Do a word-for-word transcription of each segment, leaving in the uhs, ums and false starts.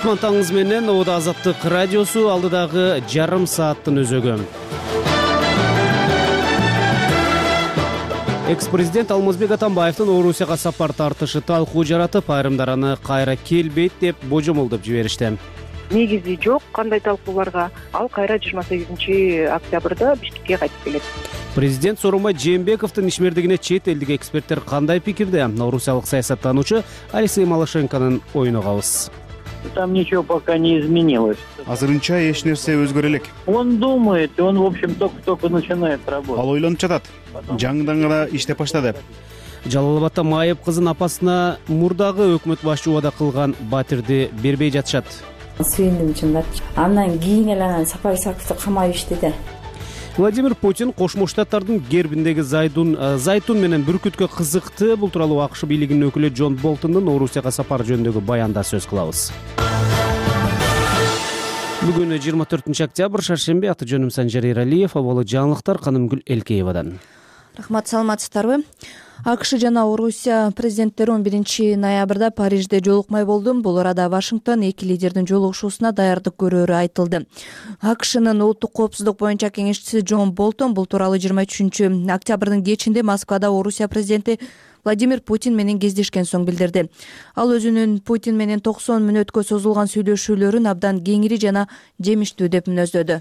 Кутман менен Ода Азаттык радиосу алдыдагы жарым сааттын өзөгү. Экс-президент Алмазбек Атамбаевдин Орусияга сапар тартышы талкуу жаратып, айрымдар аны кайра келбейт деп божомолдоп жиберишти. Негизи жок кандай талкууларга. Ал кайра жыйырма сегизинчи октябрда Бишкекке кайтып келет. Президент Сооронбай Жээнбековдун ишмердигине чет элдик эксперттер кандай пикирде? Орусиялык саясаттануучу Алексей Малашенконун оюн угабыз. Там ничего пока не изменилось. Азырынча эч нерсе өзгөрө элек. Он думает, он, в общем, только-только начинает работать. Ал ойлонуп жатат. Жаңыдан гана иштеп баштады. Жалал-Абадта майып кызын апасына мурдагы өкмөт башчы убада кылган батирди бербей жатышат. Сүйүндүм чындап. Андан кийин эле анан Сапай Саковду камап иштеди. Владимир Путин Кошмо Штаттардын гербиндеги зайтун зайтун менен бүркүткө кызыкты. Бул тууралуу АКШ бийлигинин өкүлү Джон Болтондун Орусияга сапар жөнүндөгү баянда сөз кылабыз. Бүгүн жыйырма төртүнчү октябрь шаршемби, аты жөнүм Санжар Эралиев, абалы жаңылыктар Канымгүл Элкеевадан. Рахмат, саламатсыздарбы? АКШ жана Орусия президенттери он биринчи ноябрда Парижде жолукмай болду. Бул арада Вашингтон эки лидердин жолугушуусуна даярдык көрөөрү айтылды. АКШнын улуттук коопсуздук боюнча кеңешчиси Джон Болтон бул тууралуу жыйырма үчүнчү октябрдын кечинде Москвада Орусия президенти Владимир Путин менен кездешкен соң билдирди. Ал өзүнүн Путин менен токсон мүнөткө созулган сүйлөшүүлөрүн абдан кеңири жана жемиштүү деп мүнөздөдү.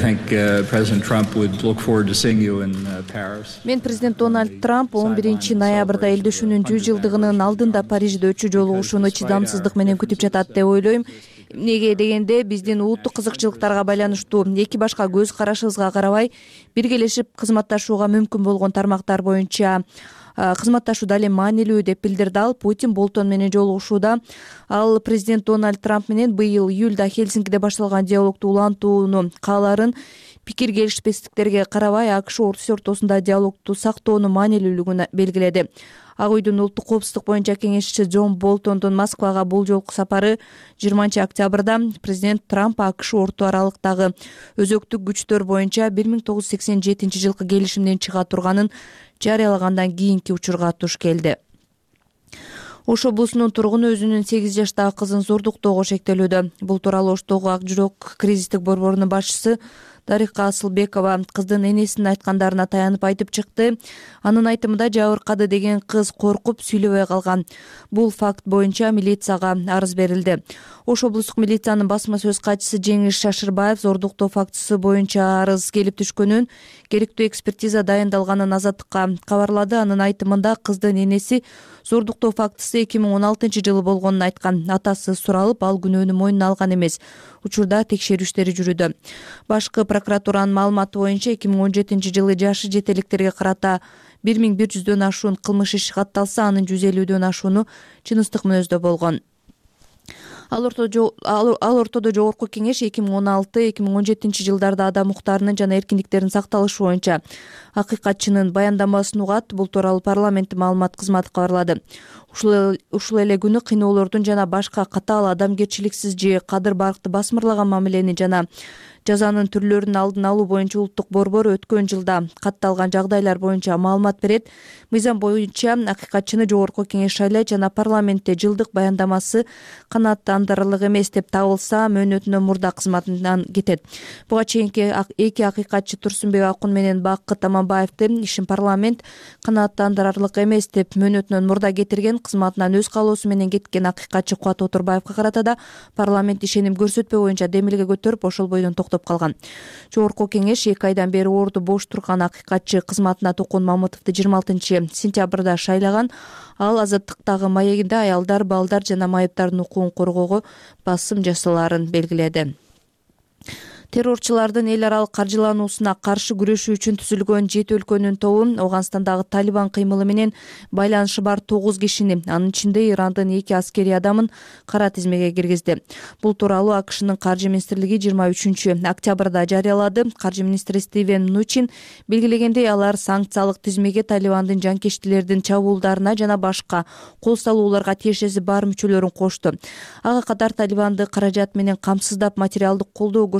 Мен президент Дональд Трамп он биринчи ноябрда элдешүүнүн жүз жылдыгынын алдында Парижде өчү жолугушууну чыдамсыздык менен күтүп жатат деп ойлойм. Эмнеге дегенде, биздин улуттук кызыкчылыктарга байланыштуу эки башка көз карашыбызга карабай биргелешип кызматташууга мүмкүн болгон тармактар боюнча кызматташуу дале маанилүү деп билдирди ал. Путин Болтон менен жолугушууда ал президент Дональд Трамп менен быйыл июлда Хельсинкиде башталган диалогду улантууну кааларын, пикир келишпестиктерге карабай АКШ Орусия ортосунда диалогду сактоонун маанилүүлүгүн белгиледи. Ак үйдүн улуттук коопсуздук боюнча кеңешчиси Джон Болтондун Москвага бул жолку сапары жыйырманчы октябрда президент Трамп АКШ орто аралыктагы өзөктүк күчтөр боюнча бир миң тогуз жүз сексен жетинчи жылкы келишимден чыга турганын жарыялагандан кийинки учурга туш келди. Ош облусунун тургуну өзүнүн сегиз жаштагы кызын зордуктоого шектелүүдө. Бул тууралуу Оштогу Ак жүрөк кризистик борборунун башчысы Дарика Асылбекова кыздын энесинин айткандарына таянып айтып чыкты. Анын айтымында жабыркады деген кыз коркуп сүйлөбөй калган. Бул факт боюнча милицияга арыз берилди. Ош облустук милициянын басма сөз катчысы Жеңиш Шашырбаев зордуктоо фактысы боюнча арыз келип түшкөнүн, керектүү экспертиза дайындалганын Азаттыкка кабарлады. Анын айтымында кыздын энеси зордуктоо фактысы эки миң он алтынчы жылы болгонун айткан. Атасы суралып, ал күнөөнү мойнуна алган эмес. Учурда текшерүү иштери жүрүүдө. Башкы прокуратуранын маалыматы боюнча эки миң он жетинчи жылы жашы жетеликтерге карата бир миң бир жүздөн ашуун кылмыш иши катталса, анын жүз элүүдөн ашууну жыныстык мүнөздө болгон. Ал ортодо жогорку кеңеш эки миң он алты эки миң он жетинчи жылдарда адам укуктарынын жана эркиндиктеринин сакталышы боюнча акыйкатчынын баяндамасын угат. Бул тууралуу парламенттин маалымат кызматы кабарлады. Ушул эле күнү кыйноолордун жана башка катаал адамгерчиликсиз же кадыр баркты басмырлаган мамилени жана жазанын түрлөрүнүн алдын алуу боюнча улуттук борбор өткөн жылда катталган жагдайлар боюнча маалымат берет. Мыйзам боюнча акыйкатчыны жогорку кеңеш шайлайт жана парламентте жылдык баяндамасы канааттандырарлык эмес деп табылса, мөөнөтүнөн мурда кызматынан кетет. Буга чейинки эки акыйкатчы Турсунбек Акун менен Бакыт Аманбаевдин ишин парламент канааттандырарлык эмес деп мөөнөтүнөн мурда кетирген. Кызматынан өз каалоосу менен кеткен акыйкатчы Кубат Отурбаевга карата да парламент ишеним көрсөтпөө боюнча демилге көтөрүп, ошол бойдон токтоп калган. Жогорку кеңеш эки айдан бери орду бош турган акыйкатчы кызматына Токун Мамытовду жыйырма алтынчы сентябрда шайлаган. Ал Азаттыктагы маегинде аялдар, балдар жана майыптардын укугун коргоого басым жасауларын белгиледи. Террорчулардын эл аралык каржылануусуна каршы күрөшүү үчүн түзүлгөн жети өлкөнүн тобу Ооганстандагы Талибан кыймылы менен байланышы бар тогуз кишини, анын ичинде Ирандын эки аскери адамын кара тизмеге киргизди. Бул тууралуу АКШнын каржы министрлиги жыйырма үчүнчү октябрда жарыялады. Каржы министри Стивен Нучин белгилегендей, алар санкциялык тизмеге Талибандын жанкечтилердин чабуулдарына жана башка кол салууларга тиешеси бар мүчөлөрүн кошту. Ага катар Талибанды каражат менен камсыздап материалдык колдоо көрсөткөн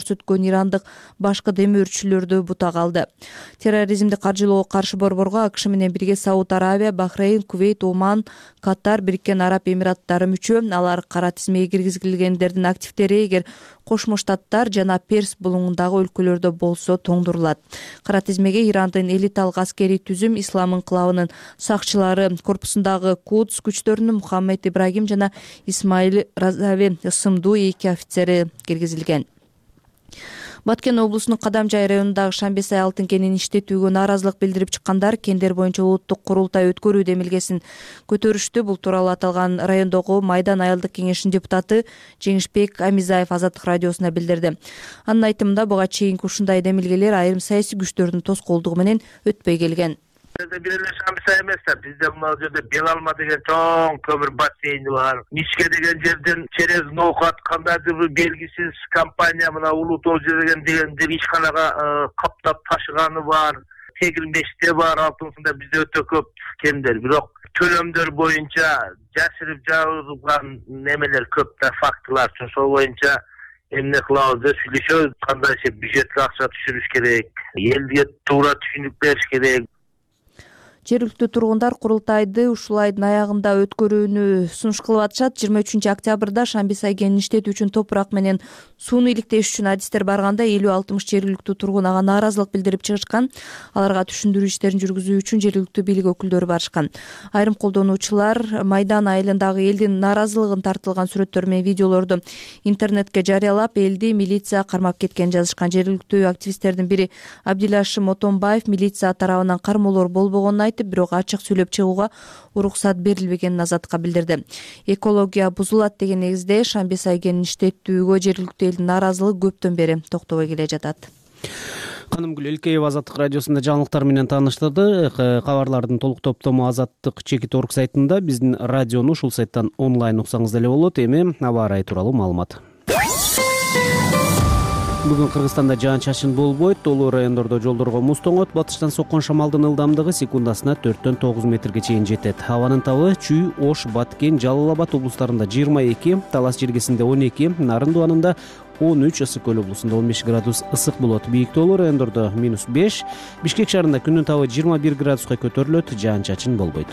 жүргүзүүчүсүн ирандык башкы демөөрчүлөрдү бутак алды. Терроризмди каржылоого каршы борборго АКШ менен бирге Сауд Арабия, Бахрейн, Кувейт, Оман, Катар, Бириккен Араб Эмираттары мүчө. Алар кара тизмеге киргизилгендердин активдери эгер Кошмо Штаттар жана Перс булуңундагы өлкөлөрдө болсо тоңдурулат. Кара тизмеге Ирандын элиталык аскерий түзүм Ислам инкылабынын сакчылары корпусундагы Кудс күчтөрүнүн Мухаммед Ибрагим жана Исмаил Разави ысымдуу эки офицери киргизилген. Баткен облусунун Кадамжай районундагы Шамбесай алтын кенин иштетүүгө нааразылык билдирип чыккандар кендер боюнча улуттук курултай өткөрүү демилгесин көтөрүштү. Бул тууралуу аталган райондогу Майдан айылдык кеңешинин депутаты Жеңишбек Амизаев Азаттык радиосуна билдирди. Анын айтымында буга чейинки ушундай демилгелер айрым саясий күчтөрдүн тоскоолдугу менен өтпөй келген. Бир эле Шамбесай эмес да, бизде мына жерде Белалма деген чоң көмүр бассейни бар. Мишке деген жерден через ноокат кандайдыр бир белгисиз компания мына Улуу Тоо деген дегендер ишканага каптап ташыганы бар. Тегилмеште бар, алтынсында бизде өтө көп кемдер. Бирок төлөмдөр боюнча жашырып жабылган немелер көп да, фактылар. Ошол боюнча эмне кылабыз деп сүйлөшөбүз. Кандайча бюджетке акча түшүрүш керек, элге туура түшүнүк бериш керек. Жергиликтүү тургундар курултайды ушул айдын аягында өткөрүүнү сунуш кылып атышат. жыйырма үчүнчү октябрда Шамбесай кенин иштетүү үчүн топурак менен сууну иликтеш үчүн адистер барганда элүү алтымыш жергиликтүү тургун ага нааразылык билдирип чыгышкан. Аларга түшүндүрүү иштерин жүргүзүү үчүн жергиликтүү бийлик өкүлдөрү барышкан. Айрым колдонуучулар Майдан айылындагы элдин нааразылыгын тартылган сүрөттөр менен видеолорду интернетке жарыялап, элди милиция кармап кеткенин жазышкан. Жергиликтүү активисттердин бири Абдилашим Отонбаев милиция тарабынан кармоолор болбогонун бирок ачык сүйлөп чыгууга уруксат берилбегенин Азаттыкка билдирди. Экология бузулат деген негизде Шамбесай кенин иштетүүгө жергиликтүү элдин нааразылыгы көптөн бери токтобой келе жатат. Канымгүл Элкеева Азаттык радиосунда жаңылыктар менен тааныштырды. Кабарлардын толук топтому Азаттык чекит орг сайтында, биздин радиону ушул сайттан онлайн уксаңыз деле болот. Эми аба ырайы тууралуу маалымат. Бүгүн Кыргызстанда жаан-чачын болбойт. Толуу райондордо жолдорго муз тоңот. Батыштан соккон шамалдын ылдамдыгы секундасына төрттөн тогуз метрге чейин жетет. Абанын табы Чүй, Ош, Баткен, Жалал Абад облустарында жыйырма эки, Талас жергесинде он эки, Нарын Дубанында он үч, Ысык көл облусунда он беш градус ысык болот. Бийик тоолуу райондордо минус беш, Бишкек шаарында күндүн табы жыйырма бир градуска көтөрүлөт, жаан-чачын болбойт.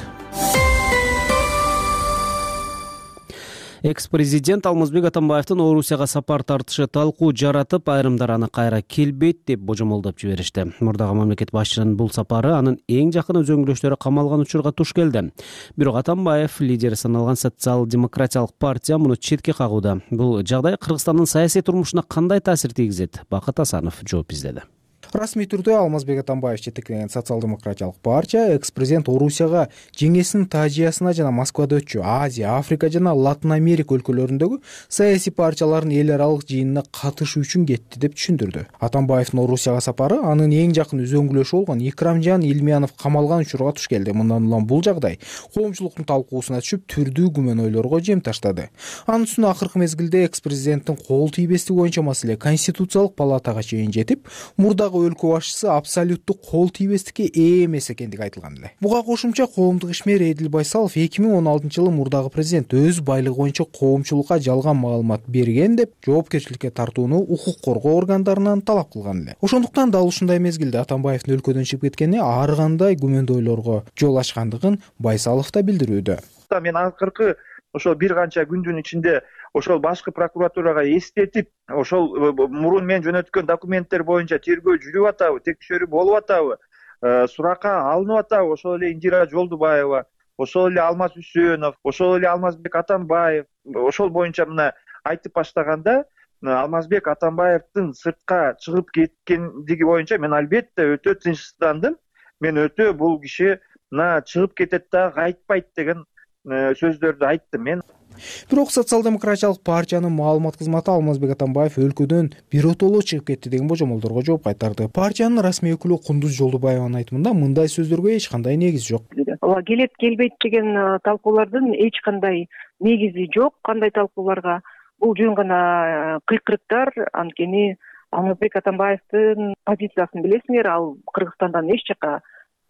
Экс-президент Алмазбек Атамбаевдин Орусияга сапар тартышы талкуу жаратып, айрымдар аны кайра келбейт деп божомолдоп жиберишти. Мурдагы мамлекет башчынын бул сапары анын эң жакын өзөңгүлөштөрү камалган учурга туш келди. Бирок Атамбаев лидери саналган социал-демократиялык партия муну четке кагууда. Бул жагдай Кыргызстандын саясий турмушуна кандай таасир тийгизет? Бакыт Асанов жооп издеди. Расмий түрдө Алмазбек Атамбаев жетектеген социал-демократиялык партия экс-президент Орусияга жеңесинин Тажиясына жана Москвада өтчү Азия, Африка жана Латын Америка өлкөлөрүндөгү саясий партиялардын эл аралык жыйынына катышуу үчүн кетти деп түшүндүрдү. Атамбаевдин Орусияга сапары анын эң жакын өзөңгүлөшү болгон Икрамжан Илмиянов камалган учурга туш келди. Мындан улам бул жагдай коомчулуктун талкуусуна түшүп, түрдүү күмөнөйлөргө жем таштады. Анын үстүнө акыркы мезгилде экс-президенттин кол тийбестиги боюнча маселе Конституциялык палатага чейин жетип, мурдагы өлкө башчысы абсолюттук кол тийбестикке ээ эмес экендиги айтылган эле. Буга кошумча коомдук ишмер Эдил Байсалов эки миң он алтынчы жылы мурдагы президент өз байлыгы боюнча коомчулукка жалган маалымат берген деп жоопкерчиликке тартууну укук коргоо органдарынан талап кылган эле. Ошондуктан дал ушундай мезгилде Атамбаевдин өлкөдөн чыгып кеткени ар кандай күмөндөөлөргө жол ачкандыгын Байсалов да билдирүүдө. Мен акыркы ошол бир канча күндүн ичинде ошол башкы прокуратурага эстетип, ошол мурун мен жөнөткөн документтер боюнча тергөө жүрүп атабы, текшерүү болуп атабы, суракка алынып атабы, ошол эле Индира Жолдубаева, ошол эле Алмаз Үсөнов, ошол эле Алмазбек Атамбаев, ошол боюнча мына айтып баштаганда, Алмазбек Атамбаевдин сыртка чыгып кеткендиги боюнча мен албетте өтө тынчсыздандым. Мен өтө бул киши мына чыгып кетет да кайтпайт деген сөздөрдү айттым мен. Бирок социал-демократиялык партиянын маалымат кызматы Алмазбек Атамбаев өлкөдөн биротоло чыгып кетти деген божомолдорго жооп кайтарды. Партиянын расмий өкүлү Кундуз Жолдубаеванын айтымында мындай сөздөргө эч кандай негиз жок. Ооба, келет келбейт деген талкуулардын эч кандай негизи жок. Кандай талкууларга? Бул жөн гана кыйкырыктар. Анткени Алмазбек Атамбаевдин позициясын билесиңер, ал Кыргызстандан эч жака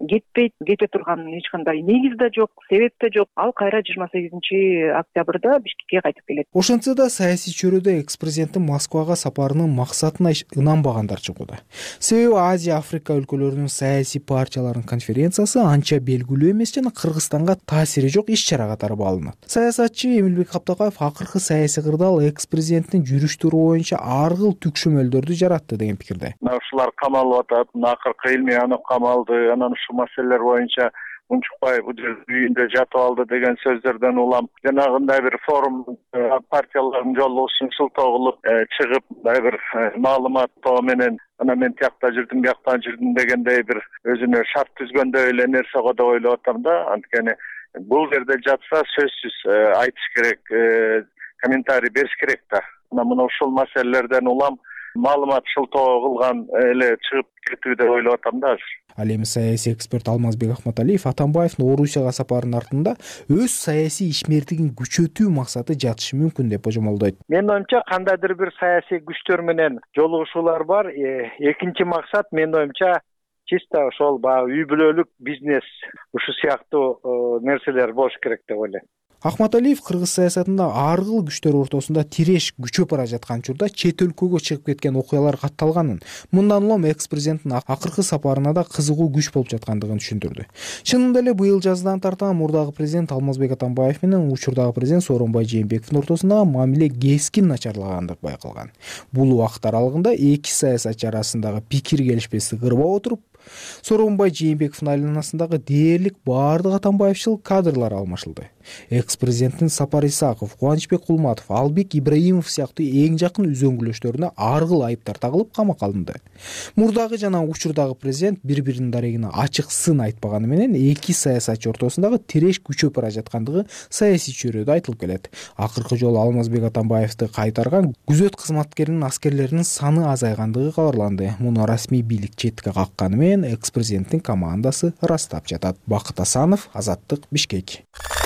кетпейт, кете турган эч кандай негиз да жок, себеп да жок. Ал кайра жыйырма сегизинчи октябрда Бишкекке кайтып келет. Ошентсе да саясий чөйрөдө экс-президенттин Москвага сапарынын максатына ынанбагандар чыгууда. Себеби Азия, Африка өлкөлөрүнүн саясий партияларынын конференциясы анча белгилүү эмес жана Кыргызстанга таасири жок иш-чара катары бааланат. Саясатчы Эмилбек Каптакаев акыркы саясий кырдаал экс-президенттин жүрүштөрү боюнча ар кыл түкшөмөлдөрдү жаратты деген пикирде. Ушулар камалып атат, акыркы Илмиянов камалды, анан ушул маселелер боюнча Унчукбаев үйүндө жатып алды деген сөздөрдөн улам жанагындай бир форум партиялардын жолугушун шылтоо кылып чыгып мындай бир маалыматтоо менен анан мен тиякта жүрдүм, биякта жүрдүм дегендей бир өзүнө шарт түзгөндөй эле нерсе го деп ойлоп атам да. Анткени бул жерде жатса сөзсүз айтыш керек, комментарий бериш керек да. Мына мына ушул маселелерден улам маалымат шылтоо кылган эле чыгып кетүү деп ойлоп атам да азыр. Ал эми саясий эксперт Алмазбек Ахматалиев Атамбаевдин Орусияга сапарынын артында өз саясий ишмердигин күчөтүү максаты жатышы мүмкүн деп божомолдойт. Менин оюмча кандайдыр бир саясий күчтөр менен жолугушуулар бар. Экинчи максат менин оюмча чисто ошол баягы үй бүлөлүк бизнес ушу сыяктуу нерселер болуш керек деп ойлойм. Ахматалиев кыргыз саясатында ар кыл күчтөр ортосунда тиреш күчөп бара жаткан учурда чет өлкөгө чыгып кеткен окуялар катталганын, мындан улам экс-президенттин акыркы сапарына да кызыгуу күч болуп жаткандыгын түшүндүрдү. Чынында эле быйыл жаздан тарта мурдагы президент Алмазбек Атамбаев менен учурдагы президент Сооронбай Жээнбековдун ортосундагы мамиле кескин начарлагандыгы байкалган. Бул убакыт аралыгында эки саясатчы арасындагы пикир келишпестик кырбап отуруп, Сооронбай Жээнбековдун айланасындагы дээрлик баардык Атамбаевчыл кадрлар алмашылды. Экс-президенттин Сапар Исаков, Кубанычбек Кулматов, Албек Ибраимов сыяктуу эң жакын үзөңгүлөштөрүнө ар кыл айыптар тагылып камакка алынды. Мурдагы жана учурдагы президент бири-биринин дарегине ачык сын айтпаганы менен эки саясатчы ортосундагы тиреш күчөп бара жаткандыгы саясий чөйрөдө айтылып келет. Акыркы жолу Алмазбек Атамбаевди кайтарган күзөт кызматкеринин аскерлеринин саны азайгандыгы кабарланды. Муну расмий бийлик четке какканы менен экс-президенттин командасы ырастап жатат. Бакыт Асанов, Азаттык, Бишкек.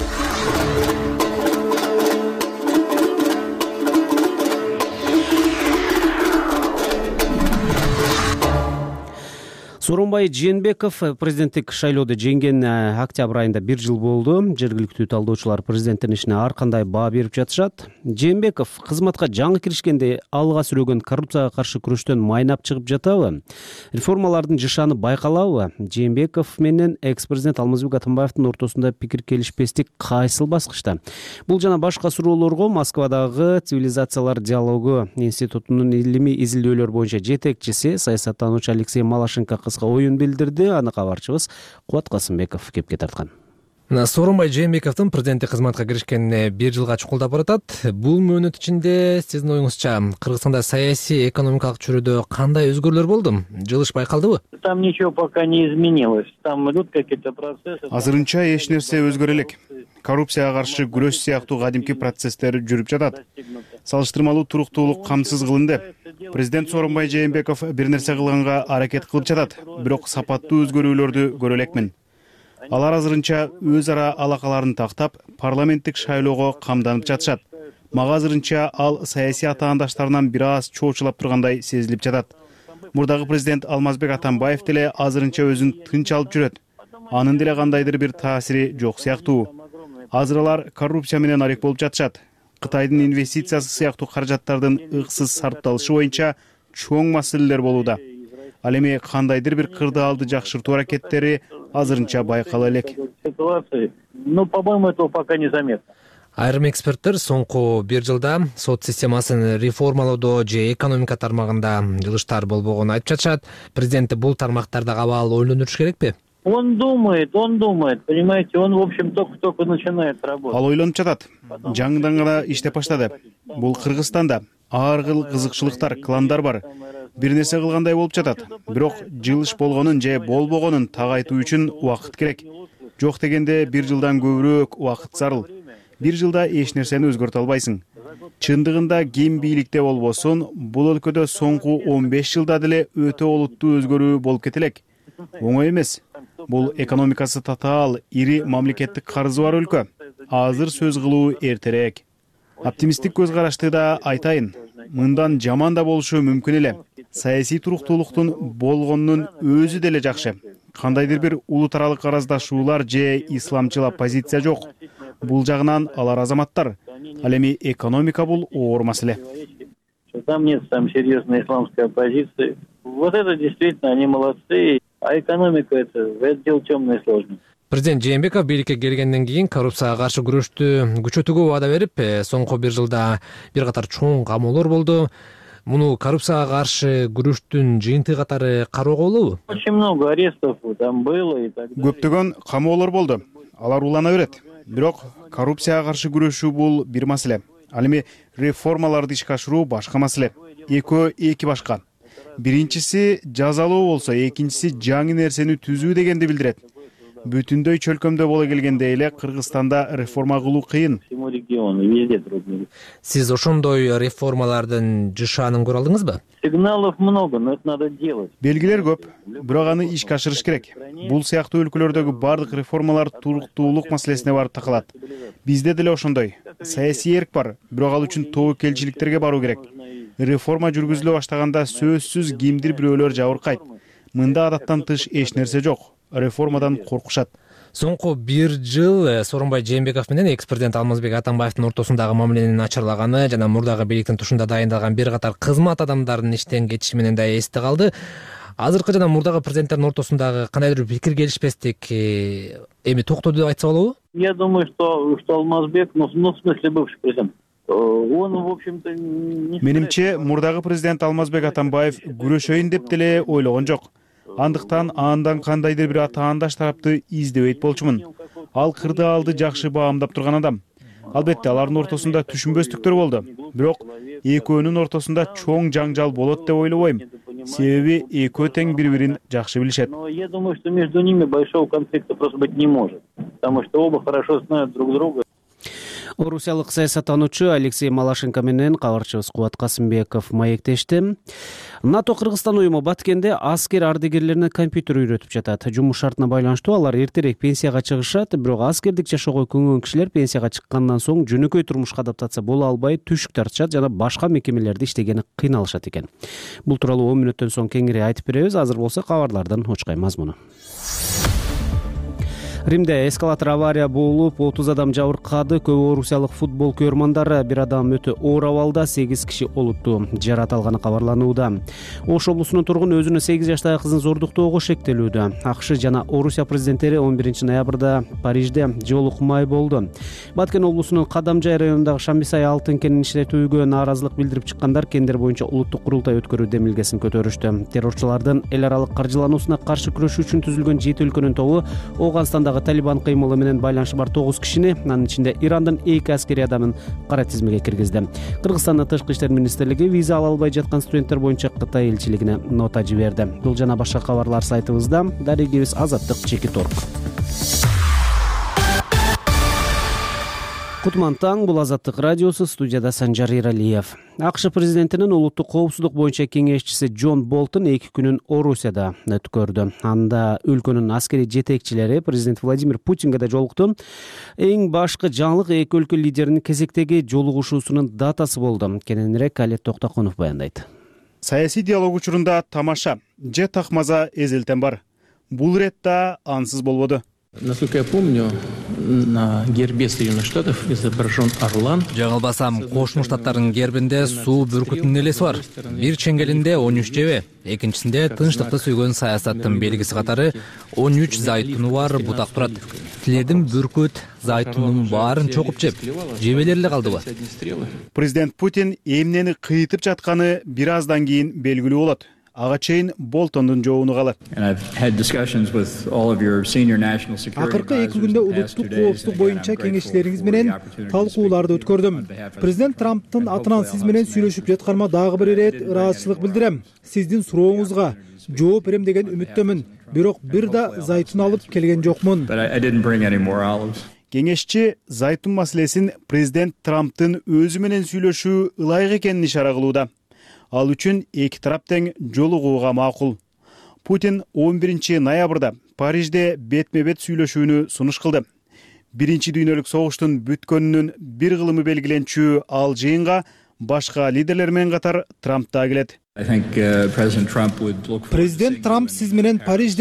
Сооронбай Жээнбеков президенттик шайлоодо жеңген октябрь айында бир жыл болду. Жергиликтүү талдоочулар президенттин ишине ар кандай баа берип жатышат. Жээнбеков кызматка жаңы киришкенде алга сүрөгөн коррупцияга каршы күрөштөн майнап чыгып жатабы? Реформалардын жышаны байкалабы? Жээнбеков менен экс-президент Алмазбек Атамбаевдин ортосунда пикир келишпестик кайсыл баскычта? Бул жана башка суроолорго Москвадагы Цивилизациялар диалогу институтунун илимий изилдөөлөр боюнча жетекчиси саясаттануучу Алексей Малашенко оюн билдирди. Аны кабарчыбыз Кубат Касымбеков кепке тарткан. Сооронбай Жээнбековдун президенттик кызматка киришкенине бир жылга чукулдап баратат. Бул мөөнөт ичинде сиздин оюңузча Кыргызстанда саясий, экономикалык чөйрөдө кандай өзгөрүүлөр болду? Жылыш байкалдыбы? Там ничего пока не изменилось. Там идут какие-то процессы. Азырынча эч нерсе өзгөрө элек. Коррупцияга каршы күрөш сыяктуу кадимки процесстер жүрүп жатат. Салыштырмалуу туруктуулук камсыз кылынды. Президент Сооронбай Жээнбеков бир нерсе кылганга аракет кылып жатат, бирок сапаттуу өзгөрүүлөрдү көрө элекмин. Алар азырынча өз ара алакаларын тактап, парламенттик шайлоого камданып жатышат. Мага азырынча ал саясий атаандаштарынан бир аз чоочулап тургандай сезилип жатат. Мурдагы президент Алмазбек Атамбаев деле азырынча өзүн тынч алып жүрөт. Анын деле кандайдыр бир таасири жок сыяктуу. Азыр алар коррупция менен алек болуп жатышат. Кытайдын инвестициясы сыяктуу каражаттардын ыксыз сарпталышы боюнча чоң маселелер болууда. Ал эми кандайдыр бир кырдаалды жакшыртуу аракеттери азырынча байкала элек. Ну, по-моему, этого пока незаметно. Айрым эксперттер соңку бир жылда сот системасын реформалоодо же экономика тармагында жылыштар болбогонун айтып жатышат. Президент бул тармактарда абал ойлонуш керекпи? Он думает, он думает, понимаете, он, в общем, только-только начинает работать. Ал ойлонуп жатат. Жаңыдан гана иштеп баштады. Бул Кыргызстанда ар кыл кызыкчылыктар, кландар бар. Бир нерсе кылгандай болуп жатат. Бирок жылыш болгонун же болбогонун так айтуу үчүн убакыт керек. Жок дегенде бир жылдан көбүрөөк убакыт зарыл. Бир жылда эч нерсени өзгөртө албайсың. Чындыгында ким бийликте болбосун, бул өлкөдө соңку он беш жылда деле өтө олуттуу өзгөрүү болуп кетелек. Оңой эмес. Бул экономикасы татаал, ири мамлекеттик карызы бар өлкө. Азыр сөз кылуу эртерээк. Оптимисттик көз карашты да айтайын. Мындан жаман да болушу мүмкүн эле. Саясий туруктуулуктун болгонунун өзү деле жакшы. кандайдыр бир улут аралык араздашуулар же исламчыл оппозиция жок. Бул жагынан алар азаматтар. Ал эми экономика бул оор маселе. Там нет там серьезной исламской оппозиции. Вот это действительно они молодцы, а экономика это, это дело темное и сложное. Президент Жээнбеков бийликке келгенден кийин коррупцияга каршы күрөштү күчөтүүгө ваада берип, соңку бир жылда бир катар чоң камоолор болду. Муну коррупцияга каршы күрөштүн жыйынтыгы катары кароого болобу? Очень много арестов там было и так далее. Көптөгөн камоолор болду. Алар улана берет. Бирок коррупцияга каршы күрөшүү бул бир маселе. Ал эми реформаларды ишке ашыруу башка маселе. Экөө эки башка. Биринчиси жазалоо болсо, экинчиси жаңы нерсени түзүү дегенди билдирет. Бүтүндөй чөлкөмдө боло келгенде эле Кыргызстанда реформа кылуу кыйын. Сиз ошондой реформалардын жышаанын көрө алдыңызбы? Сигналов много, но это надо делать. Белгилер көп, бирок аны ишке ашырыш керек. Бул сыяктуу өлкөлөрдөгү бардык реформалар туруктуулук маселесине барып такалат. Бизде деле ошондой. Саясий эрк бар, бирок ал үчүн тобокелчиликтерге баруу керек. Реформа жүргүзүлө баштаганда сөзсүз кимдир бирөөлөр жабыркайт. Мында адаттан тыш эч нерсе жок. Реформадан коркушат. Соңку бир жыл Сооронбай Жээнбеков менен экс-президент Алмазбек Атамбаевдин ортосундагы мамиленин начарлаганы жана мурдагы бийликтин тушунда дайындалган бир катар кызмат адамдарынын иштен кетиши менен да эсте калды. Азыркы жана мурдагы президенттердин ортосундагы кандайдыр бир пикир келишпестик эми токтоду деп айтса болобу? Я думаю, что что Алмазбек, ну, ну в смысле бывший президент. Он, в общем-то, не... Менимче, мурдагы президент Алмазбек Атамбаев күрөшөйүн деп деле ойлогон жок. Андыктан андан кандайдыр бир атаандаш тарапты издебейт болчумун. Ал кырдаалды жакшы баамдап турган адам. Албетте алардын ортосунда түшүнбөстүктөр болду. Бирок экөөнүн ортосунда чоң жаңжал болот деп ойлобойм. Себеби экөө тең бири-бирин жакшы билишет. Но я думаю, что между ними большого конфликта просто быть не может, потому что оба хорошо знают друг друга. Орусиялык саясаттануучу Алексей Малашенко менен кабарчыбыз Кубат Касымбеков маектешти. НАТО Кыргызстан уюму Баткенде аскер ардегерлерине компьютер үйрөтүп жатат. Жумуш шартына байланыштуу алар эртерээк пенсияга чыгышат, бирок аскердик жашоого күнгөн кишилер пенсияга чыккандан соң жөнөкөй турмушка адаптация боло албай түшүк тартышат жана башка мекемелерде иштегени кыйналышат экен. Бул тууралуу он мүнөттөн соң кеңири айтып беребиз. Азыр болсо кабарлардын очкой мазмуну. Римде эскалатор авария болуп, отуз адам жабыркады. Көбү орусиялык футбол көрмандары, бир адам өтө оор абалда, сегиз киши олуттуу жарат алганы кабарланууда. Ош облусунун тургуну өзүнүн сегиз жаштагы кызын зордуктоого шектелүүдө. АКШ жана Орусия президенттери он биринчи ноябрда Парижде жолукмай болду. Баткен облусунун Кадамжай районундагы Шамбисай алтын кенин иштетүүгө нааразылык билдирип чыккандар кендер боюнча улуттук курултай өткөрүү демилгесин көтөрүштү. Террорчулардын эл аралык каржылануусуна каршы күрөшүү үчүн түзүлгөн жети өлкөнүн тобу Ооганстандагы Талибан кыймылы менен байланышы бар тогуз кишини, анын ичинде Ирандын эки аскери адамын кара тизмеге киргизди. Кыргызстандын тышкы иштер министрлиги виза ала албай жаткан студенттер боюнча Кытай элчилигине нота жиберди. Бул жана башка кабарлар сайтыбызда. Дарегибиз Азаттык Чекит орг. Кутман таң, бул Азаттык радиосу, студияда Санжар Иралиев. АКШ президентинин улуттук коопсуздук боюнча кеңешчиси Джон Болтон эки күнүн Орусияда өткөрдү. Анда өлкөнүн аскери жетекчилери президент Владимир Путинге да жолукту. Эң башкы жаңылык эки өлкө лидеринин кезектеги жолугушуусунун датасы болду. Кененирээк Алет Токтокунов баяндайт. Саясий диалог учурунда тамаша же такмаза эзелтен бар. Бул иретте ансыз болбоду. Насколько я помню, на гербе Соединенных Штатов изображен орлан. Жаңылбасам, Кошмо Штаттардын гербинде суу бүркүтүнүн элеси бар. Бир чеңгелинде он үч жебе, экинчисинде тынчтыкты сүйгөн саясаттын белгиси катары он үч зайтуну бар бутак турат. Тилердин бүркүт, зайтунун баарын чокуп жеп, жебелер эле калдыбы? Президент Путин эмнени кыйтып жатканы бир аздан кийин белгилүү болот. Ага чейин Болтондун жообуну калат. Акыркы эки күндө улуттук коопсуздук боюнча кеңешчилериңиз менен талкууларды өткөрдүм. Президент Трамптын атынан сиз менен сүйлөшүп жатканыма дагы бир ирет ыраазычылык билдирем. Сиздин сурооңузга жооп берем деген үмүттөмүн. Бирок бир да зайтун алып келген жокмун. Кеңешчи зайтун маселесин президент Трамптын өзү менен сүйлөшүү ылайык экенин ишара кылууда. Ал үчүн эки тарап тең жолугууга макул. Путин он биринчи ноябрда Парижде бетме-бет сүйлөшүүнү сунуш кылды. Биринчи дүйнөлүк согуштун бүткөнүнүн бир кылымы белгиленчү ал жыйынга башка лидерлер менен катар Трамп да келет. Президент Трамп сиз менен Парижде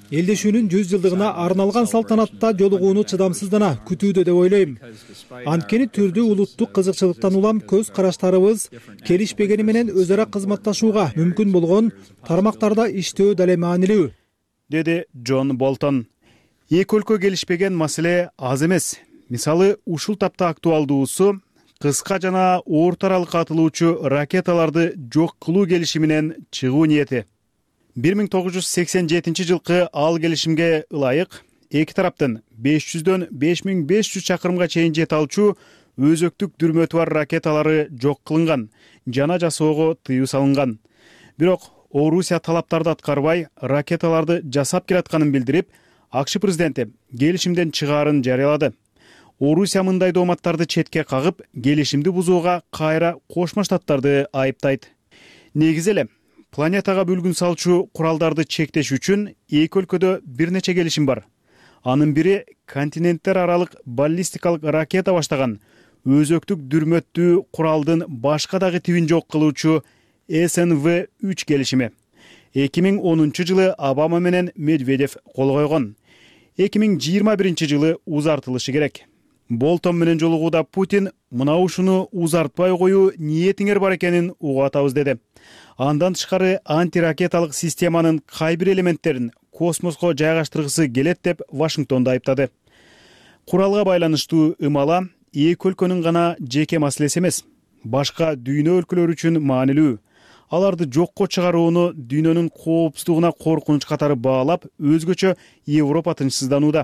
элдешүүнүн жүз жылдыгына арналган салтанатта жолугууну чыдамсыздана күтүүдө деп ойлойм. Анткени түрдүү улуттук кызыкчылыктан улам көз караштарыбыз келишпегени менен өз ара кызматташууга мүмкүн болгон тармактарда иштөө дале маанилүү, деди Джон Болтон. Эки өлкө келишпеген маселе аз эмес. Мисалы, ушул тапта актуалдуусу кыска жана орто аралыкка атылуучу ракеталарды жок кылуу келишиминен чыгуу ниети. бир миң тогуз жүз сексен жетинчи жылкы ал келишимге ылайык эки тараптын беш жүздөн беш миң беш жүз чакырымга чейин жете алчу өзөктүк дүрмөтү бар ракеталары жок кылынган жана жасоого тыюу салынган. Бирок Орусия талаптарды аткарбай ракеталарды жасап келатканын билдирип, АКШ президенти келишимден чыгаарын жарыялады. Орусия мындай дооматтарды четке кагып, келишимди бузууга кайра Кошмо Штаттарды айыптайт. Негизи эле планетага бүлгүн салчу куралдарды чектеш үчүн эки өлкөдө бир нече келишим бар. Анын бири континенттер аралык баллистикалык ракета баштаган өзөктүк дүрмөттүү куралдын башка дагы тибин жок кылуучу эс эн ви үч келишими. эки миң онунчу жылы Обама менен Медведев кол койгон. эки миң жыйырма биринчи жылы узартылышы керек. Болтон менен жолугууда Путин мына ушуну узартпай коюу ниетиңер бар экенин угуп атабыз деди. Андан тышкары антиракеталык системанын кай бир элементтерин космоско жайгаштыргысы келет деп Вашингтонду айыптады. Куралга байланыштуу ымала эки өлкөнүн гана жеке маселеси эмес, башка дүйнө өлкөлөрү үчүн маанилүү. Аларды жокко чыгарууну дүйнөнүн коопсуздугуна коркунуч катары баалап, өзгөчө Европа тынчсызданууда.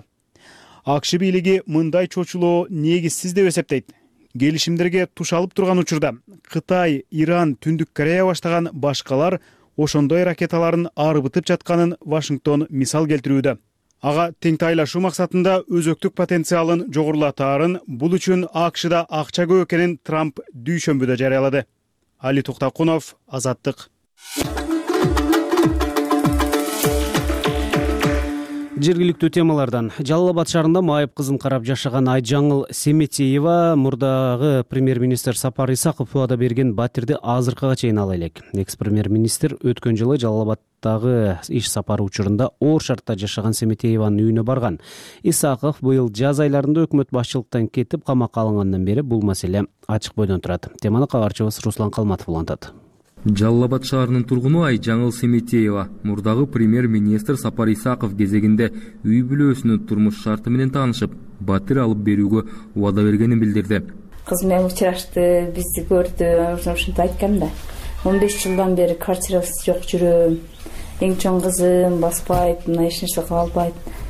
АКШ бийлиги мындай чочулоо негизсиз деп эсептейт. Келишимдерге тушалып турган учурда Кытай, Иран, Түндүк Корея баштаган башкалар ошондой ракеталарын арбытып жатканын Вашингтон мисал келтирүүдө. Ага теңтайлашуу максатында өзөктүк потенциалын жогорулатаарын, бул үчүн АКШда акча көп экенин Трамп дүйшөмбүдө жарыялады. Али Токтакунов, Азаттык. Жергиликтүү темалардан Жалал Абад шаарында майып кызын карап жашаган Айжаңыл Семетеева мурдагы премьер-министр Сапар Исаков убада берген батирди азыркыга чейин ала элек. Экс-премьер-министр өткөн жылы Жалал Абадтагы иш сапары учурунда оор шартта жашаган Семетееванын үйүнө барган. Исаков быйыл жаз айларында өкмөт башчылыктан кетип камакка алынгандан бери бул маселе ачык бойдон турат. Теманы кагарчыбыз Руслан Калматов улантат. Жалал Абад шаарынын тургуну Айжаңыл Семетеева мурдагы премьер-министр Сапар Исаков кезегинде үй бүлөсүнүн турмуш шарты менен таанышып, батир алып берүүгө убада бергенин билдирди. Кыз менен учурашты, бизди көрдү, ошентип айткам да. он беш жылдан бери квартирасы жок жүрөм. Эң чоң кызым баспайт, мына эч нерсе кыла албайт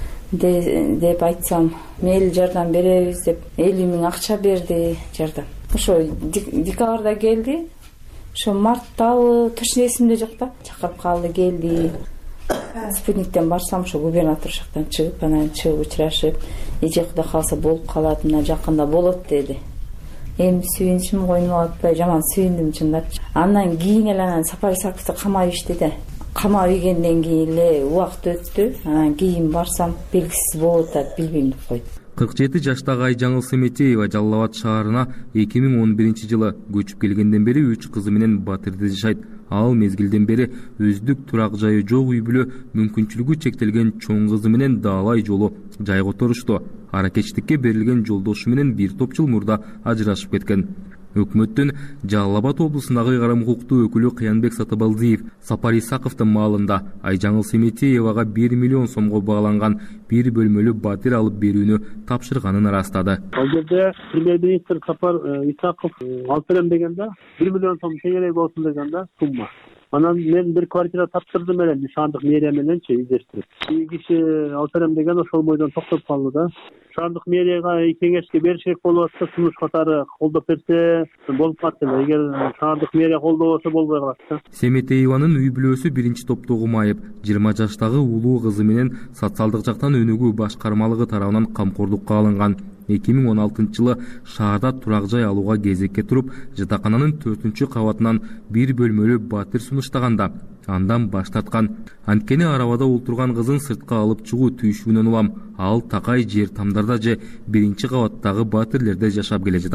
деп айтсам, мейли жардам беребиз деп элүү миң акча берди, жардам. Ошо декабрда келди. Ошо марттабы, точно эсимде жок да. Чакырып калды, келди. Спутниктен барсам, ошо губернатор жактан чыгып, анан чыгып учурашып, эже Кудай кааласа болуп калат, мына жакында болот деди. Эми сүйүнүчүм койнума атпай, жаман сүйүндүм чындап. Андан кийин эле анан Сапар Исаковду камап ийишти да. Камап ийгенден кийин эле убакыт өттү. Анан кийин барсам, белгисиз болуп атат, билбейм деп койду. кырк жети жаштагы Айжаңыл Семетеева Жалал Абад шаарына эки миң он биринчи жылы көчүп келгенден бери үч кызы менен батирде жашайт. Ал мезгилден бери өздүк турак жайы жок үй бүлө мүмкүнчүлүгү чектелген чоң кызы менен даалай жолу жайга отурушту. Аракечтикке берилген жолдошу менен бир топ жыл мурда ажырашып кеткен. Өкмөттүн Жалал Абад облусундагы карам укуктуу өкүлү Кыянбек Сатыбалдиев Сапар Исаковдун маалында Айжаңыл Семетеевага бир миллион сомго багланган бир бөлмөлүү батир алып берүүнү тапшырганын ырастады. Ал жерде премьер-министр Сапар Исаков алып берем дегенде бир миллион сом тегерек болсун дегенде сумма. Анан мен бир квартира таптырдым эле Шаардык мэрия мененчи издештирип. Бир киши алып берем деген ошол бойдон токтоп калды да. Шаардык мэрияга кеңешке бериш керек болуп атса, сунуш катары колдоп берсе болуп калат эле. Эгер Шаардык мэрия колдобосо болбой калат да. Семетееванын үй бүлөсү биринчи топтогу майып, жыйырма жаштагы улуу кызы менен социалдык жактан өнүгүү башкармалыгы тарабынан камкордукка алынган. эки миң он алтынчы жылы шаарда турак жай алууга кезекке туруп, жатакананын төртүнчү кабатынан бир бөлмөлүү батир сунуштаганда андан баш тарткан. Анткени арабада олтурган кызын сыртка алып чыгуу түйшүүнөн улам ал такай жер тамдарда же биринчи кабаттагы батирлерде жашап келе жатат.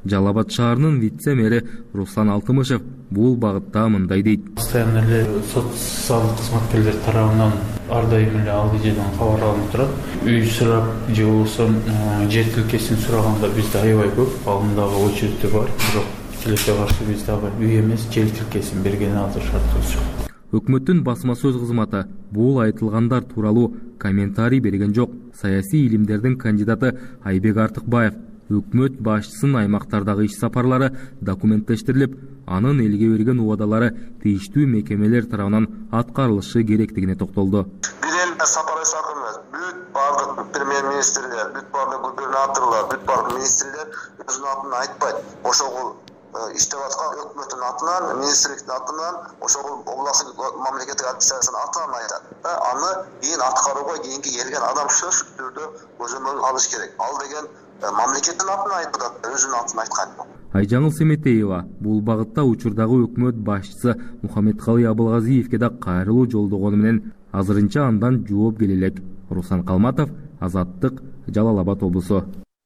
Жалал Абад шаарынын вице мэри Руслан Алтымышев бул багытта мындай дейт. Постоянно эле социалдык кызматкерлер тарабынан ар дайым эле ал жеден кабар алынып турат. Үй сурап же болбосо жер тилкесин сураганда бизде аябай көп, алдындагы очередь бар, бирок тилекке каршы биз дагы үй эмес жер тилкесин берген азыр шартыбыз жок. Өкмөттүн басма сөз кызматы бул айтылгандар тууралуу комментарий берген жок. Саясий илимдердин кандидаты Айбек Артыкбаев өкмөт башчысынын аймактардагы иш сапарлары документтештирилип, анын элге берген убадалары тийиштүү мекемелер тарабынан аткарылышы керектигине токтолду. Бир эл сапар эсакын эмес, бүт бардык премьер-министрлер, бүт бардык губернаторлор, бүт бардык министрлер өзүнүн атын айтпайт. Ошол иштеп аткан өкмөттүн атынан, министрликтин атынан, ошол областтык мамлекеттик администрациянын атынан айтат. Аны кийин аткарууга кийинки келген адам сөзсүз түрдө көзөмөлүн алыш керек. Ал деген мамлекеттин атынан айтып атат, өзүнүн атын айткан. Айжаңыл Семетеева бул багытта учурдагы өкмөт башчысы Мухаммедкалый Абылгазиевке да кайрылуу жолдогону менен азырынча андан жооп келе элек. Руслан Калматов, Азаттык, Жалал Абад облусу.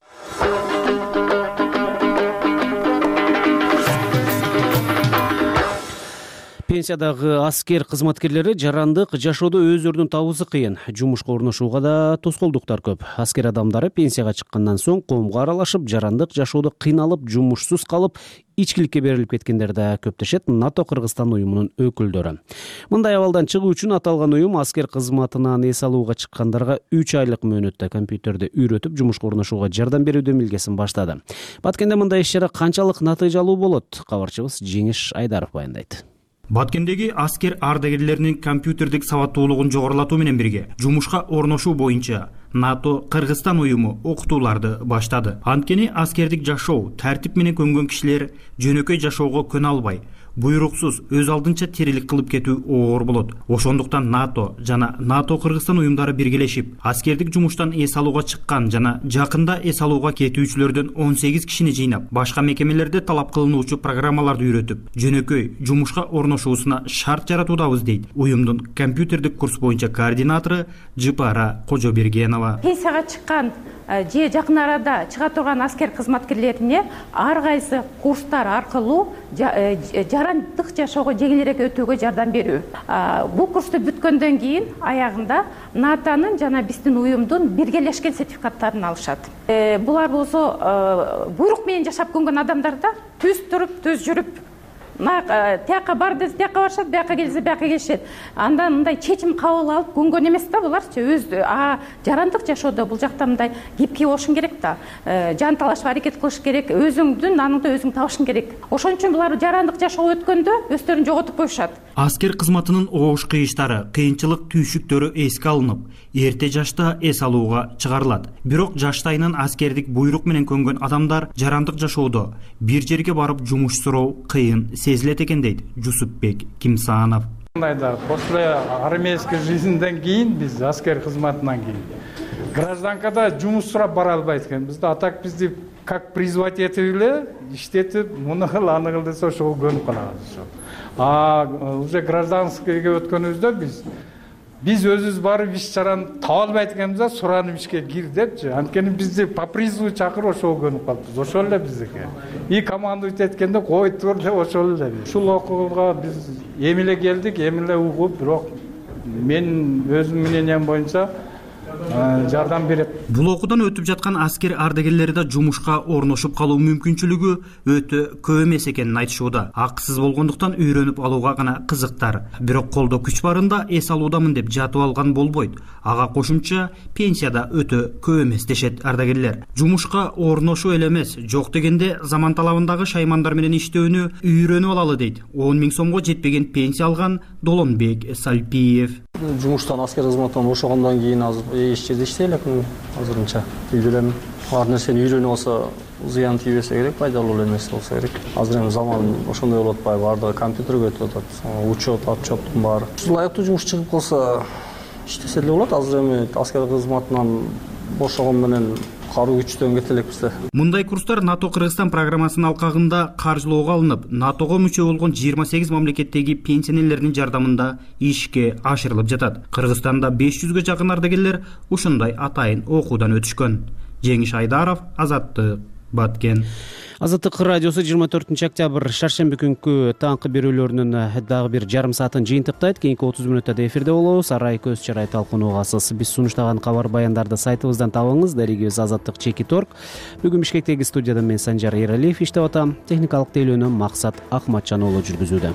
Пенсиядагы аскер кызматкерлери жарандык жашоодо өздөрүнүн табуусу кыйын, жумушка орношууга да тоскоолдуктар көп. Аскер адамдары пенсияга чыккандан соң коомго аралашып, жарандык жашоодо кыйналып, жумушсуз калып, ичкиликке берилип кеткендер да көп дешет НАТО Кыргызстан уюмунун өкүлдөрү. Мындай абалдан чыгуу үчүн аталган уюм аскер кызматынан эс алууга чыккандарга үч айлык мөөнөттө компьютерди үйрөтүп, жумушка орношууга жардам берүүдө милгесин баштады. Баткенде мындай иш-чара канчалык натыйжалуу болот? Кабарчыбыз Жеңиш Айдаров баяндайт. Баткендеги аскер ардагерлеринин компьютердик сабаттуулугун жогорулатуу менен бирге жумушка орношуу боюнча НАТО Кыргызстан уюму окутууларды баштады. Анткени аскердик жашоо тартип менен көнгөн кишилер жөнөкөй жашоого көнө албай, буйруксуз өз алдынча тирилик кылып кетүү оор болот. Ошондуктан НАТО жана НАТО Кыргызстан уюмдары биргелешип, аскердик жумуштан эс алууга чыккан жана жакында эс алууга кетүүчүлөрдөн он сегиз кишини жыйнап, башка мекемелерде талап кылынуучу программаларды үйрөтүп, жөнөкөй жумушка орношуусуна шарт жаратуудабыз дейт уюмдун компьютердик курс боюнча координатору Жыпара Кожобергенова. Пенсияга чыккан же жакын арада чыга турган аскер кызматкерлерине ар кайсы курстар аркылуу жарандык жашоого жеңилирээк өтүүгө жардам берүү. Бул курсту бүткөндөн кийин аягында НАТОнун жана биздин уюмдун биргелешкен сертификаттарын алышат. Булар болсо буйрук менен жашап көнгөн адамдар да түз туруп, түз жүрүп, тияка бар десе тияка барышат, бияка келсе бияка келишет. Андан мындай чечим кабыл алып көнгөн эмес да буларчы. Өз жарандык жашоодо бул жакта мындай гибкий болушуң керек да. Жан талашып аракет кылыш керек, өзүңдүн наныңды өзүң табышың керек. Ошон үчүн булар жарандык жашоого өткөндө өздөрүн жоготуп коюшат. Аскер кызматынын оош кыйыштары, кыйынчылык түйшүктөрү эске алынып, эрте жашта эс алууга чыгарылат. Бирок жаштайынан аскердик буйрук менен көнгөн адамдар жарандык жашоодо бир жерге барып жумуш суроо кыйын сезилет экен дейт Жусупбек Кимсанов. Мындайда после армейской жизниден кийин биз аскер кызматынан кийин гражданкада жумуш сурап бара албайт экенбиз да. А так бизди как призвать этип эле иштетип, муну кыл, аны кыл десе ошого көнүп калабыз. А уже гражданскийге өткөнүбүздө биз Биз өзүбүз барып иш чараны таба албайт экенбиз да, суранып ишке кир депчи. Анткени бизди по призыву чакырып ошого көнүп калыппыз. Ошол эле биздики. И командовать эткенде кой тур деп ошол эле. Ушул окууга биз эми эле келдик, эми эле угуп, бирок мен өзүм мнением боюнча жардам берет. Бул окуудан өтүп жаткан аскер ардагерлери да жумушка орношуп калуу мүмкүнчүлүгү өтө көп эмес экенин айтышууда. Акысыз болгондуктан үйрөнүп алууга гана кызыктар. Бирок колдо күч барында эс алуудамын деп жатып алган болбойт. Ага кошумча пенсияда өтө көп эмес дешет ардагерлер. Жумушка орношуу эле эмес, жок дегенде заман талабындагы шаймандар менен иштөөнү үйрөнүп алалы дейт он миң сомго жетпеген пенсия алган Долонбек Салпиев. Жумуштан аскер кызматынан бошогондон кийин азыр эч жерде иштей элекмин азырынча. Үйдө элем ар нерсени үйрөнүп алса зыян тийбесе керек, пайдалуу эмес болсо керек. Азыр эми заман ошондой болуп атпайбы, баардыгы компьютерге өтүп атат. Учет, отчеттун баары. Ылайыктуу жумуш чыгып калса иштесе эле болот. Азыр эми аскер кызматынан бошогон менен каруу күчтөн кете элекпиз да. Мындай курстар НАТО Кыргызстан программасынын алкагында каржылоого алынып, НАТОго мүчө болгон жыйырма сегиз мамлекеттеги пенсионерлердин жардамында ишке ашырылып жатат. Кыргызстанда беш жүзгө жакын ардагерлер ушундай атайын окуудан өтүшкөн. Жеңиш Айдаров, Азаттык, Баткен. Азаттык радиосу жыйырма төртүнчү октябрь шаршемби күнкү таңкы берүүлөрүнүн дагы бир жарым саатын жыйынтыктайт. Кийинки отуз мүнөттө эфирде болобуз. Арай көз чарай талкуугасыз. Биз сунуштаган кабар баяндарды сайтыбыздан табыңыз. Дарегибиз Азаттык чеки торг. Бүгүн Бишкектеги студияда мен Санжар Эралиев иштеп атам. Техникалык тейлөөнү Максат Акматжан уулу жүргүзүүдө.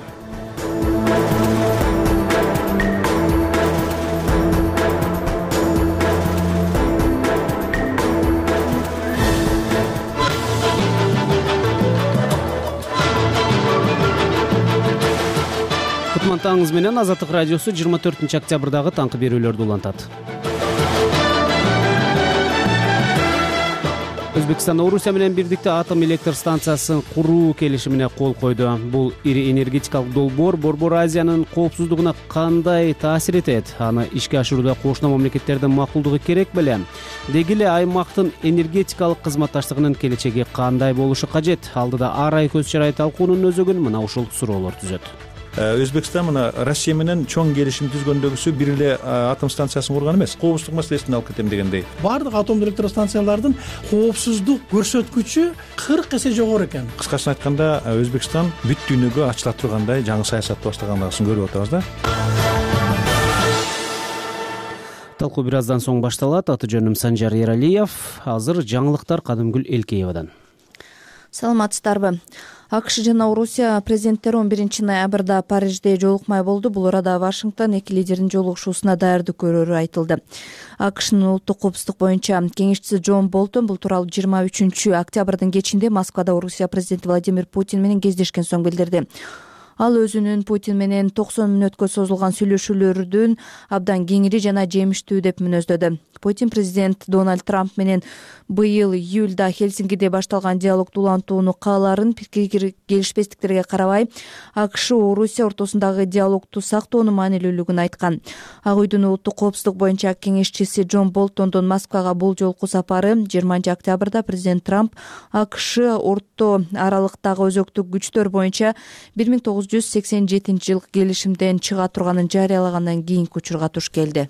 Таңыңыз менен Азаттык радиосу жыйырма төртүнчү октябрдагы таңкы берүүлөрдү улантат. Өзбекстан Орусия менен бирдикте атом электр станциясын куруу келишимине кол койду. Бул ири энергетикалык долбоор Борбор Азиянын коопсуздугуна кандай таасир этет? Аны ишке ашырууда кошуна мамлекеттердин макулдугу керек беле? Деги эле аймактын энергетикалык кызматташтыгынын келечеги кандай болушу кажет? Алдыда Арай көз чарай талкуунун өзөгүн мына ушул суроолор түзөт. Өзбекстан мына Россия менен чоң келишим түзгөндөгүсү бир эле атом станциясын курган эмес, коопсуздук маселесин алып кетем дегендей. Бардык атомдук электростанциялардын коопсуздук көрсөткүчү кырк эсе жогору экен. Кыскасын айтканда, Өзбекстан бүт дүйнөгө ачыла тургандай жаңы саясатты баштагандасын көрүп атабыз да. Талкуу бир аздан соң башталат. Аты жөнүм Санжар Эралиев. Азыр жаңылыктар Кадымгүл Элкеевадан. Саламатсыздарбы? АКШ жана Орусия президенттери он биринчи ноябрда Парижде жолукмай болду. Бул арада Вашингтон эки лидердин жолугушуусуна даярдык көрүүрү айтылды. АКШнын улуттук коопсуздук боюнча кеңешчиси Джон Болтон бул тууралуу жыйырма үчүнчү октябрдын кечинде Москвада Орусия президенти Владимир Путин менен кездешкен соң билдирди. Ал өзүнүн Путин менен токсон мүнөткө созулган сүйлөшүүлөрдүн абдан кеңири жана жемиштүү деп мүнөздөдү. Путин президент Дональд Трамп менен быйыл июлда Хельсинкиде башталган диалогду улантууну кааларын пикир келишпестиктерге карабай, АКШ Орусия ортосундагы диалогду сактоонун маанилүүлүгүн айткан. Ак үйдүн улуттук коопсуздук боюнча кеңешчиси Джон Болтондун Москвага бул жолку сапары жыйырманчы октябрда президент Трамп АКШ орто аралыктагы өзөктүк күчтөр боюнча бир миң тогуз жүз сексен жетинчи жылкы келишимден чыга турганын жарыялагандан кийинки учурга туш келди.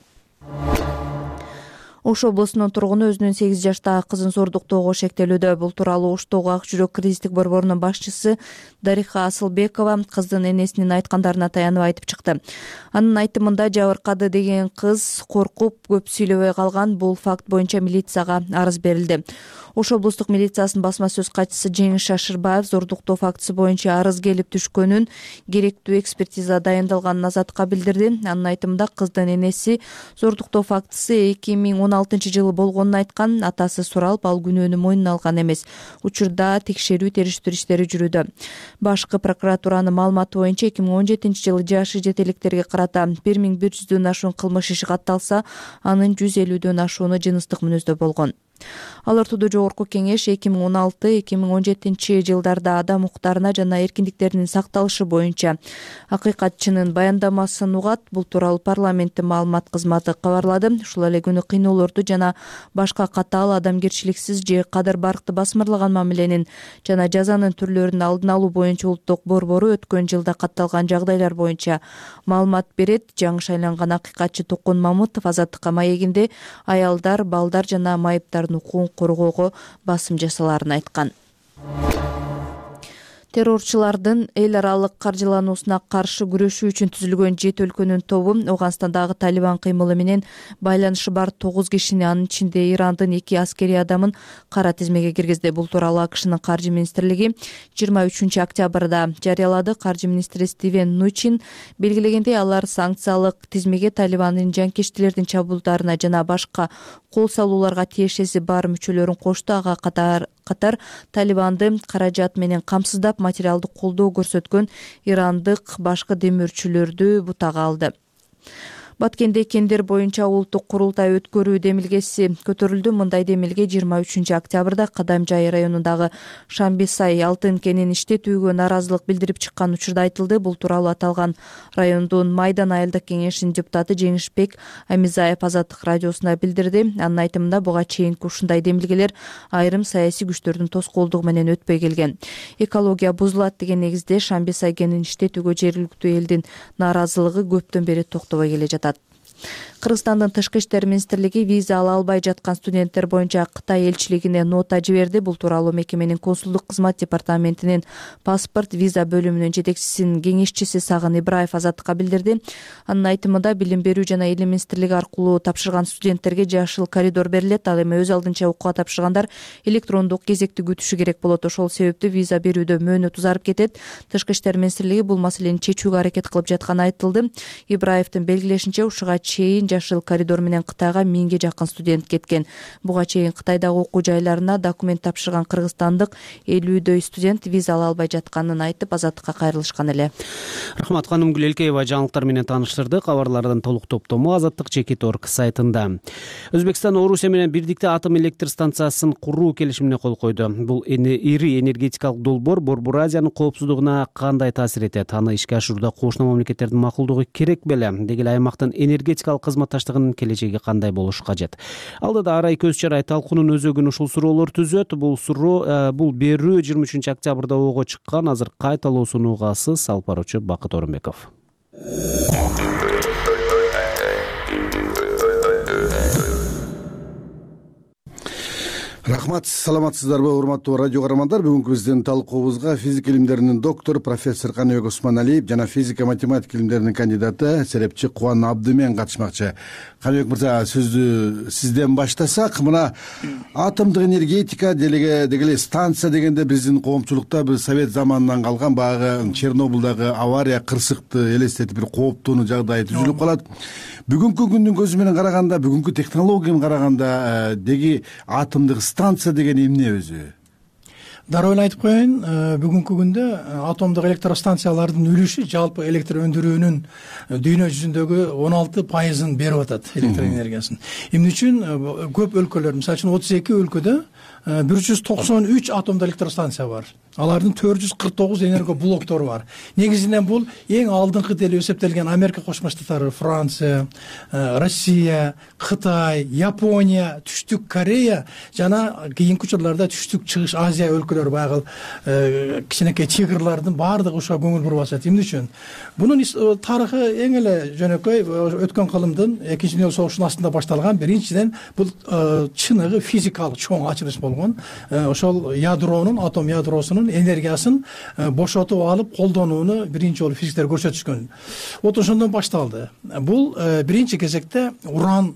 Ош облусунун тургуну өзүнүн сегиз жаштагы кызын зордуктоого шектелүүдө. Бул тууралуу Оштогу ак жүрөк кризистик борборунун башчысы Дариха Асылбекова кыздын энесинин айткандарына таянып айтып чыкты. Анын айтымында жабыркады деген кыз коркуп көп сүйлөбөй калган. Бул факт боюнча милицияга арыз берилди. Ош облустук милициясынын басма сөз катчысы Жеңиш Шашырбаев зордуктоо фактысы боюнча арыз келип түшкөнүн, керектүү экспертиза дайындалганын Азатка билдирди. Анын айтымында кыздын энеси зордуктоо фактысы эки миң он алтынчы жылы болгонун айткан. Атасы суралып, ал күнөөнү мойнуна алган эмес. Учурда текшерүү териштирүү иштери жүрүүдө. Башкы прокуратуранын маалыматы боюнча эки миң он жетинчи жылы жашы жетеликтерге карата бир миң бир жүздөн ашуун кылмыш иши катталса, анын жүз элүүдөн ашууну жыныстык мүнөздө болгон. Ал ортодо жогорку кеңеш эки миң он алты эки миң он жетинчи жылдарда адам укуктарына жана эркиндиктеринин сакталышы боюнча акыйкатчынын баяндамасын угат. Бул тууралуу парламенттин маалымат кызматы кабарлады. Ушул эле күнү кыйноолорду жана башка катаал адамгерчиликсиз же кадыр баркты басмырлаган мамиленин жана жазанын түрлөрүн алдын алуу боюнча улуттук борбору өткөн жылда катталган жагдайлар боюнча маалымат берет. Жаңы шайланган акыйкатчы Токун Мамытов Азаттыкка маегинде аялдар, балдар жана майыптар укугун коргоого басым жасаларын айткан. Террорчулардын эл аралык каржылануусуна каршы күрөшүү үчүн түзүлгөн жети өлкөнүн тобу Ооганстандагы Талибан кыймылы менен байланышы бар тогуз кишини, анын ичинде Ирандын эки аскери адамын кара тизмеге киргизди. Бул тууралуу АКШнын каржы министрлиги жыйырма үчүнчү октябрда жарыялады. Каржы министри Стивен Нучин белгилегендей, алар санкциялык тизмеге Талибандын жанкечтилердин чабуулдарына жана башка кол салууларга тиешеси бар мүчөлөрүн кошту. Ага катар катар Талибанды каражат менен камсыздап материалдык колдоо көрсөткөн ирандык башкы демөөрчүлөрдү бутага алды. Баткенде кендер боюнча улуттук курултай өткөрүү демилгеси көтөрүлдү. Мындай демилге жыйырма үчүнчү октябрда Кадамжай районундагы Шамбисай алтын кенин иштетүүгө нааразылык билдирип чыккан учурда айтылды. Бул тууралуу аталган райондун Майдан айылдык кеңешинин депутаты Жеңишбек Амизаев Азаттык радиосуна билдирди. Анын айтымында буга чейинки ушундай демилгелер айрым саясий күчтөрдүн тоскоолдугу менен өтпөй келген. Экология бузулат деген негизде Шамбисай кенин иштетүүгө жергиликтүү элдин нааразылыгы көптөн бери токтобой келе жатат. Кыргызстандын тышкы иштер министрлиги виза ала албай жаткан студенттер боюнча Кытай элчилигине нота жиберди. Бул тууралуу мекеменин консулдук кызмат департаментинин паспорт виза бөлүмүнүн жетекчисинин кеңешчиси Сагын Ибраев Азаттыкка билдирди. Анын айтымында билим берүү жана илим министрлиги аркылуу тапшырган студенттерге жашыл коридор берилет. Ал эми өз алдынча окууга тапшыргандар электрондук кезекти күтүшү керек болот. Ошол себептүү виза берүүдө мөөнөт узарып кетет. Тышкы иштер министрлиги бул маселени чечүүгө аракет кылып жатканы айтылды. Ибраевдин белгилешинче, ушуга чейин жашыл коридор менен Кытайга миңге жакын студент кеткен. Буга чейин Кытайдагы окуу жайларына документ тапшырган кыргызстандык элүүдөй студент виза ала албай жатканын айтып, Азаттыкка кайрылышкан эле. Рахмат, ханым Гүлелкеева жаңылыктар менен тааныштырды. Кабарлардын толук топтому Азаттык чекит точка орг сайтында. Өзбекстан Орусия менен бирдикте атом электр станциясын куруу келишимине кол койду. Бул ири энергетикалык долбоор Борбор Азиянын коопсуздугуна кандай таасир этет? Аны ишке ашырууда кошуна мамлекеттердин макулдугу керек беле? Деги эле аймактын энергетикалык кызматташтыгынын келечеги кандай болушу кажет? Алдыда арай көз чарай талкуунун өзөгүн ушул суроолор түзөт. Бул суроо бул берүү жыйырма үчүнчү октябрда ого чыккан. Азыр кайталоо сунууга асыз. Алып баруучу Бакыт Орунбеков. Рахмат, саламатсыздарбы, урматтуу радио каармандар. Бүгүнкү биздин талкуубузга физика илимдеринин доктору профессор Каныбек Усманалиев жана физика математика илимдеринин кандидаты серепчи Кубан Абдымен катышмакчы. Каныбек мырза, сөздү сизден баштасак, мына атомдук энергетика деги эле станция дегенде биздин коомчулукта бир совет заманынан калган баягы Чернобылдагы авария кырсыкты элестетип бир кооптуу жагдай түзүлүп калат. Бүгүнкү күндүн көзү менен караганда, бүгүнкү технологияны караганда деги атомдук станция деген эмне өзү? Дароо эле айтып коеюн, бүгүнкү күндө атомдук электростанциялардын үлүшү жалпы электр өндүрүүнүн дүйнө жүзүндөгү он алты пайызын берип атат, электр энергиясын. Эмне үчүн көп өлкөлөр, мисалы үчүн отуз эки өлкөдө бир жүз токсон үч атомдук электростанция бар. Алардын төрт жүз кырк тогуз энерго блоктору бар. Негизинен бул эң алдыңкы деле эсептелген Америка Кошмо Штаттары, Франция, Россия, Кытай, Япония, Түштүк Корея жана кийинки учурларда Түштүк Чыгыш Азия өлкөлөрү баягы кичинекей тигрлардын баардыгы ушуга көңүл буруп атат. Эмне үчүн? Бунун тарыхы эң эле жөнөкөй өткөн кылымдын экинчи дүйнөлүк согуштун астында башталган. Биринчиден бул чыныгы физикалык чоң ачылыш болгон. Ошол ядронун, атом ядросунун энергиясын бошотуп алып колдонууну биринчи жолу физиктер көрсөтүшкөн. Вот ошондон башталды. Бул биринчи кезекте уран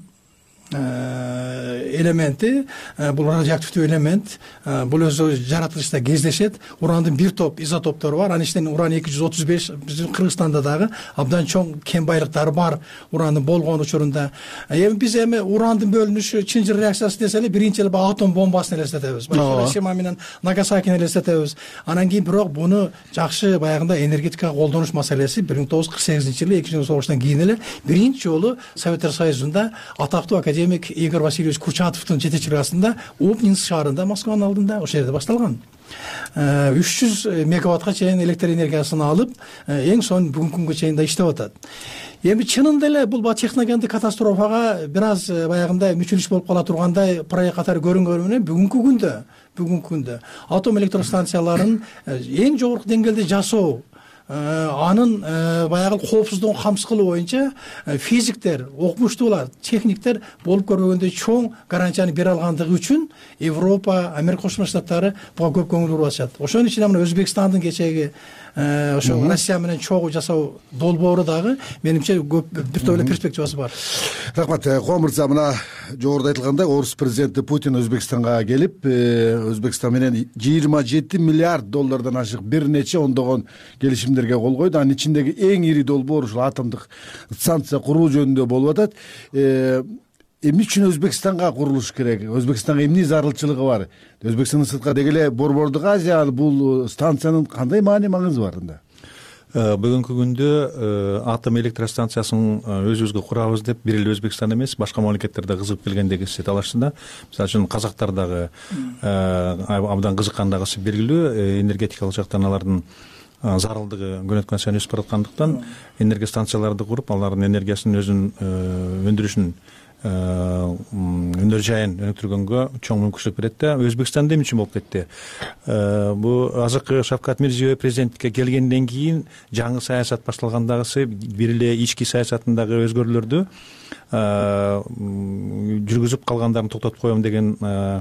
элементи, бул радиоактивдүү элемент, бул өзү жаратылышта кездешет. Урандын бир топ изотоптору бар. Анын ичинен уран эки жүз отуз беш биздин Кыргызстанда дагы абдан чоң кен байлыктары бар урандын болгон учурунда. Эми биз эми урандын бөлүнүшү Чынжыр реакциясы десе эле биринчи эле атом бомбасын элестетебиз. Хиросима менен Нагасакини элестетебиз. Анан кийин бирок буну жакшы баягында энергетикага колдонуш маселеси бир миң тогуз жүз кырк сегизинчи жылы экинчи дүйнөлүк согуштан кийин эле биринчи жолу Советтер Союзунда атактуу академик Игорь Васильевич Курчатовдун жетекчилиги астында Обнинск шаарында, Москванын алдында ошол жерде башталган. үч жүз мегаваттка чейин электр энергиясын алып, эң сонун бүгүнкү күнгө чейин да иштеп атат. Эми чынында эле бул техногендик катастрофага бир аз баягындай мүчүлүш болуп кала тургандай проект катары көрүнгөнү менен бүгүнкү күндө, бүгүнкү күндө атом электростанцияларын эң жогорку деңгээлде жасоо, анын баягы коопсуздугун камсыз кылуу боюнча физиктер, окумуштуулар, техниктер болуп көрбөгөндөй чоң гарантияны бере алгандыгы үчүн Европа, Америка Кошмо Штаттары буга көп көңүл буруп атышат. Ошонун ичинде мына Өзбекстандын кечеги ошо Россия менен чогуу жасоо долбоору дагы менимче көп бир топ эле перспективасы бар. Рахмат, Кубан мырза, мына жогоруда айтылгандай орус президенти Путин Өзбекстанга келип, Өзбекстан менен жыйырма жети миллиард доллардан ашык бир нече ондогон келишимдерге кол койду. Анын ичиндеги эң ири долбоор ушул атомдук станция куруу жөнүндө болуп атат. Эмне үчүн Өзбекстанга курулуш керек? Өзбекстанга эмне зарылчылыгы бар? Өзбекстандын сыртка деги эле Борбордук Азия бул станциянын кандай маани маңызы бар анда? Бүгүнкү күндө атом электростанциясын өзүбүзгө курабыз деп бир эле Өзбекстан эмес, башка мамлекеттерде кызыгып келгендеги эсет алышында. Мисалы үчүн казактар дагы абдан кызыккандыгы белгилүү. Энергетикалык жактан алардын зарылдыгы күнөткөн сайын өсүп бараткандыктан энергия станцияларды куруп, алардын энергиясын өзүнүн өндүрүшүн өнөр жайын өнүктүргөнгө чоң мүмкүнчүлүк берет да. Өзбекстанда эмне үчүн болуп кетти? Бу азыркы Шавкат Мирзиёев президенттикке келгенден кийин жаңы саясат башталгандагысы бир эле ички саясатындагы өзгөрүүлөрдү жүргүзүп калгандарын токтотуп коем деген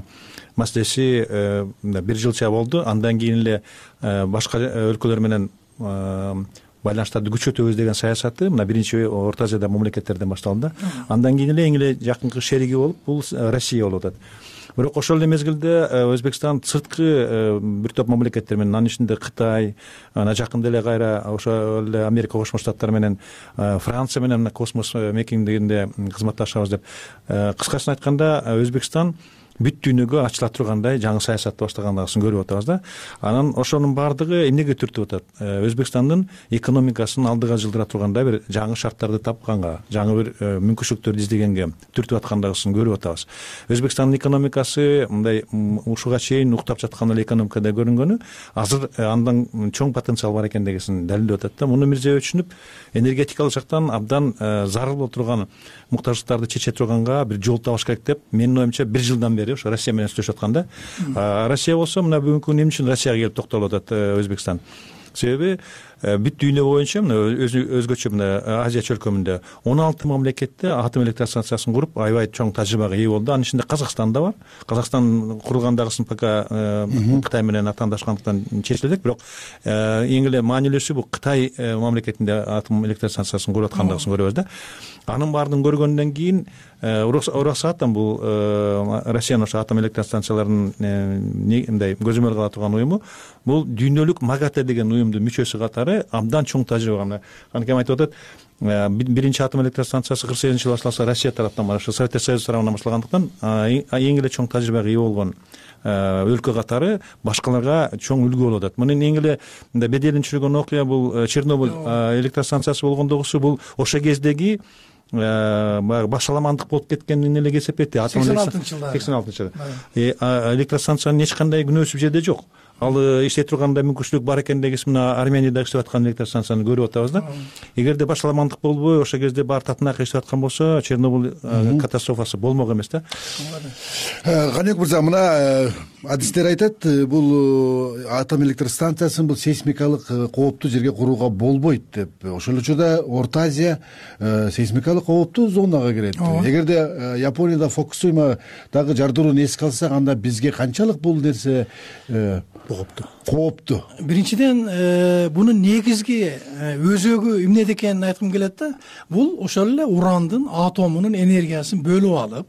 маселеси бир жылча болду. Андан кийин эле башка өлкөлөр менен байланыштарды күчөтөбүз деген саясаты мына биринчи Орто Азияда мамлекеттерден башталды. Андан кийин эле эң эле жакынкы шериги болуп бул Россия болуп атат. Бирок ошол эле мезгилде Өзбекстан сырткы бир топ мамлекеттер менен, анын ичинде Кытай, ана жакында эле кайра ошол эле Америка Кошмо Штаттары менен, Франция менен космос мекендигинде кызматташабыз деп, кыскасын айтканда Өзбекстан бүт дүйнөгө ачыла тургандай жаңы саясатты баштагандыгын көрүп атабыз да. Анан ошонун баардыгы эмнеге түртүп атат? Өзбекстандын экономикасын алдыга жылдыра тургандай бир жаңы шарттарды тапканга, жаңы бир мүмкүнчүлүктөрдү издегенге түртүп аткандыгын көрүп атабыз. Өзбекстандын экономикасы мындай ушуга чейин уктап жаткан эле экономикада көрүнгөнү азыр андан чоң потенциал бар экендигин далилдеп атат да. Муну Мирзиёев түшүнүп, энергетикалык жактан абдан зарыл болуп турган муктаждыктарды чече турганга бир жол табыш керек деп, менин оюмча бир жылдан бери ошо Россия менен сүйлөшүп атканда. Россия болсо мына бүгүнкү күнү эмне үчүн Россияга келип токтолуп атат Өзбекстан? Себеби бүт дүйнө боюнча мына өзгөчө мына Азия чөлкөмүндө он алты мамлекетте атом электростанциясын куруп аябай чоң тажрыйбага ээ болду. Анын ичинде Казакстан да бар. Казакстан курулгандагысын пока Кытай менен атаандашкандыктан чечиле элек, бирок эң эле маанилүүсү бул Кытай мамлекетинде атом электростанциясын куруп аткандыгын көрөбүз да. Анын баардыгын көргөндөн кийин уруксааттан бул Россиянын ошо атом электростанцияларын мындай көзөмөл кыла турган уюму бул дүйнөлүк МАГАТЭ деген уюмдун мүчөсү катары абдан чоң тажрыйба. Анткени айтып атат, биринчи атом электростанциясы кырк сегизинчи жылы башталса Россия тараптан бар, ошо Советтер Союзу тарабынан башталгандыктан эң эле чоң тажрыйбага ээ болгон өлкө катары башкаларга чоң үлгү болуп атат. Мунун эң эле беделин түшүргөн окуя бул Чернобыль электростанциясы болгондугусу, бул ошо кездеги баягы башаламандык болуп кеткенин эле эсептейт. сексен алтынчы жылдары. сексен алтынчы жылы. Электростанциянын эч кандай күнөөсү бул жерде жок. Ал иштей тургандай мүмкүнчүлүк бар экендигин мына Арменияда иштеп аткан электростанцияны көрүп атабыз да. Эгерде башаламандык болбой, ошол кезде баары татынак иштеп аткан болсо, Чернобыль катастрофасы болмок эмес да. Каныбек мырза, мына адистер айтат, бул атом электростанциясын бул сейсмикалык кооптуу жерге курууга болбойт деп. Ошол учурда Орто Азия сейсмикалык кооптуу зонага кирет. Эгерде Японияда Фукусима дагы жардырууну эске алсак, анда бизге канчалык бул нерсе кооптуу? Кооптуу. Биринчиден, бунун негизги өзөгү эмнеде экенин айткым келет да. Бул ошол эле урандын атомунун энергиясын бөлүп алып,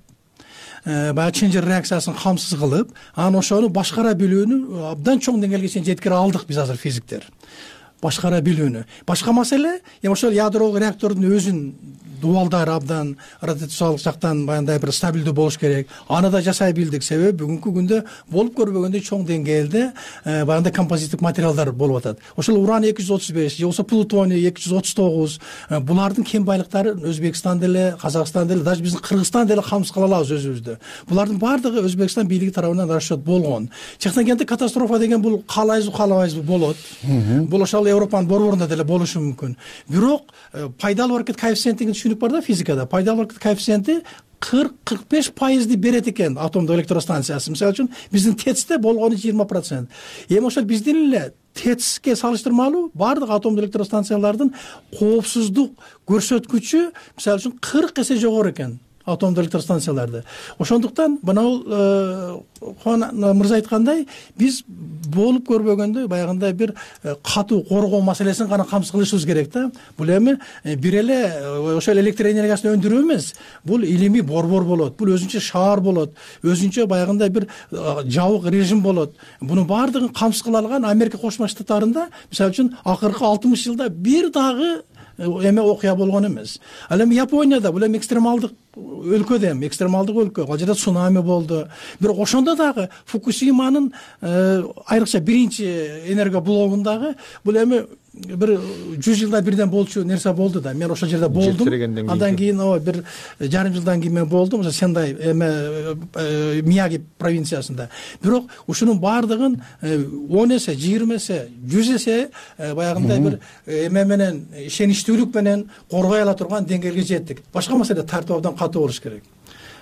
баягы чынжыр реакциясын камсыз кылып, анан ошону башкара билүүнү абдан чоң деңгээлге чейин жеткире алдык биз азыр физиктер. Башкара билүүнү. Башка маселе, эми ошол ядролук реактордун өзүн дубалдары абдан радиациялык жактан баягындай бир стабилдүү болуш керек. Аны да жасай билдик, себеби бүгүнкү күндө болуп көрбөгөндөй чоң деңгээлде баягындай композиттик материалдар болуп атат. Ошол уран эки жүз отуз беш же болбосо плутоний эки жүз отуз тогуз, булардын кен байлыктары Өзбекстан деле, Казакстан деле, даже биздин Кыргызстан деле камсыз кыла алабыз өзүбүздү. Булардын баардыгы Өзбекстан бийлиги тарабынан расчет болгон. Чыккан кезде катастрофа деген бул каалайбызбы, каалабайбызбы болот. Бул ошол Европанын борборунда деле болушу мүмкүн. Бирок пайдалуу аракет коэффициентин түшүнүк бар да физикада. Пайдалуу аракет коэффициенти кырк кырк беш пайызды берет экен атомдук электростанциясы. Мисалы үчүн биздин ТЭЦте болгону жыйырма процент. Эми ошол биздин эле ТЭЦке салыштырмалуу баардык атомдук электростанциялардын коопсуздук көрсөткүчү мисалы үчүн кырк эсе жогору экен атомдук электростанцияларды. Ошондуктан мына Хуан мырза айткандай, биз болуп көрбөгөндөй баягындай бир катуу коргоо маселесин гана камсыз кылышыбыз керек да. Бул эми бир эле ошол электр энергиясын өндүрүү эмес, бул илимий борбор болот, бул өзүнчө шаар болот, өзүнчө баягындай бир жабык режим болот. Бунун баардыгын камсыз кыла алган Америка Кошмо Штаттарында мисалы үчүн акыркы алтымыш жылда бир дагы эме окуя болгон эмес. Ал эми Японияда бул эми экстремалдык өлкө да эми экстремалдык өлкө. Ал жерде цунами болду. Бирок ошондо дагы Фукусиманын айрыкча биринчи энергия блогундагы бул эми бир жүз жылда бирден болчу нерсе болду да. Мен ошол жерде болдум. Андан кийин бир жарым жылдан кийин мен болдум ошо Сендай эме Мияги провинциясында. Бирок ушунун баардыгын он эсе, жыйырма эсе, жүз эсе баягындай бир эме менен ишеничтүүлүк менен коргой ала турган деңгээлге жеттик. Башка маселе тартып абдан катуу болуш керек.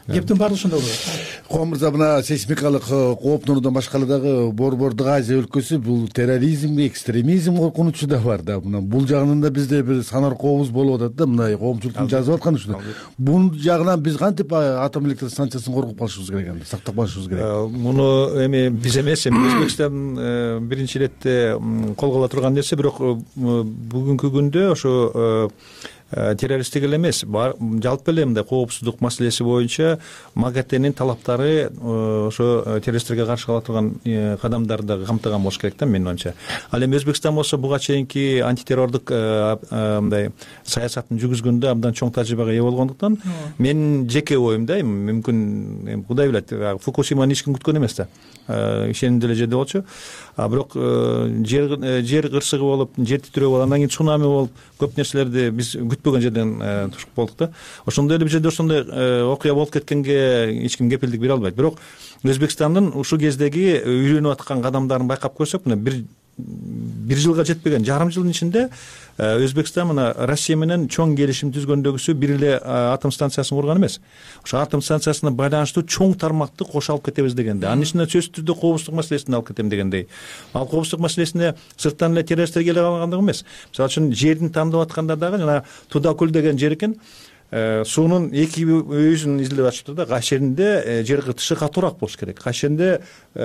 кептин баардыгы ошондой болот. Кубан мырза, мына сейсмикалык кооптонуудан башка дагы Борбордук Азия өлкөсү бул терроризмге, экстремизм коркунучу да бар да. Мына бул жагынан да бизде бир санаркообуз болуп атат да, мына коомчулуктун жазып атканы ушул. Бул жагынан биз кантип атом электр станциясын коргоп калышыбыз керек, анда сактап калышыбыз керек? Муну эми биз эмес, эми Өзбекстан биринчи иретте колго ала турган нерсе, бирок бүгүнкү күндө ошо террористтик эле эмес, жалпы эле мындай коопсуздук маселеси боюнча МАГАТЭнин талаптары ошо террористтерге каршы ала турган кадамдарды дагы камтыган болуш керек да, менин оюмча. Ал эми Өзбекстан болсо буга чейинки антитеррордук мындай саясатын жүргүзгөндө абдан чоң тажрыйбага ээ болгондуктан менин жеке оюм да, мүмкүн Кудай билет, Фукусиманы эч ким күткөн эмес да, ишенимдүү эле жерде болчу. А бирок жер жер кырсыгы болуп, жер титирөө болуп, андан кийин цунами болуп, көп нерселерди биз күтпөгөн жерден тушуп болдук да. Ошондой эле бир жерде ошондой окуя болуп кеткенге эч ким кепилдик бере албайт. Бирок Өзбекстандын ушул кездеги үйрөнүп аткан кадамдарын байкап көрсөк, мына бир бир жылга жетпеген жарым жылдын ичинде Өзбекстан мына Россия менен чоң келишим түзгөндөгүсү бир эле атом станциясын курган эмес. Ошо атом станциясына байланыштуу чоң тармакты кошо алып кетебиз дегенде, анын ичинде сөзсүз түрдө коопсуздук маселесин алып кетем дегендей. Ал коопсуздук маселесине сырттан эле террористтер келе калгандыгы эмес. Мисалы үчүн жердин тандап атканда дагы жана Тудакөл деген жер экен, суунун эки өйүзүн изилдеп атышыптыр да. Кайсы жеринде жер кытышы катуураак болуш керек, кайсы жеринде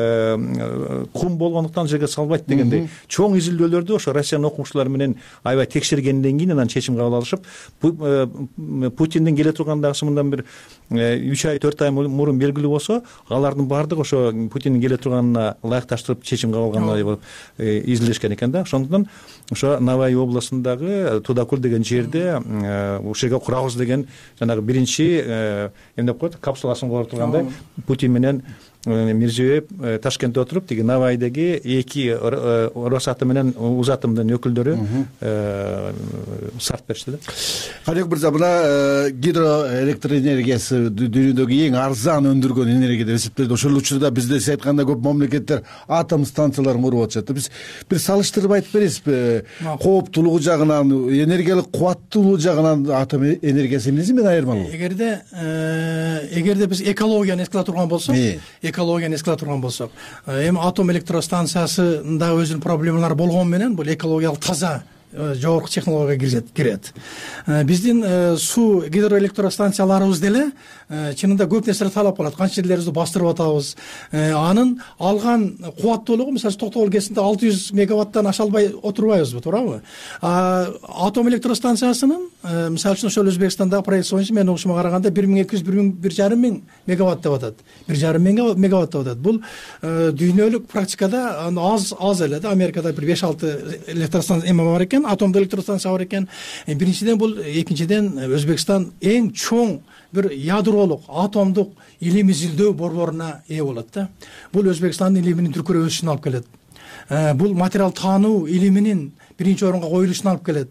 кум болгондуктан жерге салбайт дегендей чоң изилдөөлөрдү ошо Россиянын окумуштуулары менен аябай текшергенден кийин анан чечим кабыл алышып, Путиндин келе турган дагысы мындан бир үч ай төрт ай мурун белгилүү болсо, алардын баардыгы ошо Путиндин келе турганына ылайыкташтырып чечим кабыл алгандай болуп изилдешкен экен да. Ошондуктан ошо Навай областындагы Тудакөл деген жерде ушул жерге курабыз деген жанагы биринчи эмне деп коет, капсуласын куруп тургандай Путин менен Мирзиёев Ташкентте отуруп, тиги Навайдеги эки Росатом менен Узатомдун өкүлдөрү сарт беришти да. Калек мырза, мына гидроэлектроэнергиясы дүйнөдөгү эң арзан өндүргөн энергия деп эсептелет. Ошол учурда бизде сиз айткандай көп мамлекеттер атом станцияларын куруп атышат. Биз бир салыштырып айтып бересизби? Кооптуулугу жагынан, энергиялык кубаттуулугу жагынан атом энергиясы эмнеси менен айырмалуу? Эгерде эгерде биз экологияны эске ала турган болсок, экологияны эске ала турган болсок, эми атом электростанциясында өзүнүн проблемалары болгону менен бул экологиялык таза жогорку технологияга кирет. Биздин суу гидроэлектростанцияларыбыз деле чынында көп нерселер талап кылат. Канча жерлерибизди бастырып атабыз. Анын алган кубаттуулугу мисалы Токтогул кезинде алты жүз мегаваттан аша албай отурбайбызбы, туурабы? Атом электростанциясынын мисалы үчүн ошол Өзбекстандагы проект боюнча менин угушума караганда бир миң эки жүз бир жарым миң мегаватт деп атат. бир жарым миң мегаватт деп атат. Бул дүйнөлүк практикада аз аз эле да. Америкада бир беш алты электростанция эме бар экен, атомдук электростанция бар экен. Биринчиден бул, экинчиден Өзбекстан эң чоң бир ядролук атомдук илим изилдөө борборуна ээ болот да. Бул Өзбекстандын илиминин дүркүрөп өсүшүнө алып келет. Бул материал таануу илиминин биринчи орунга коюлушуна алып келет.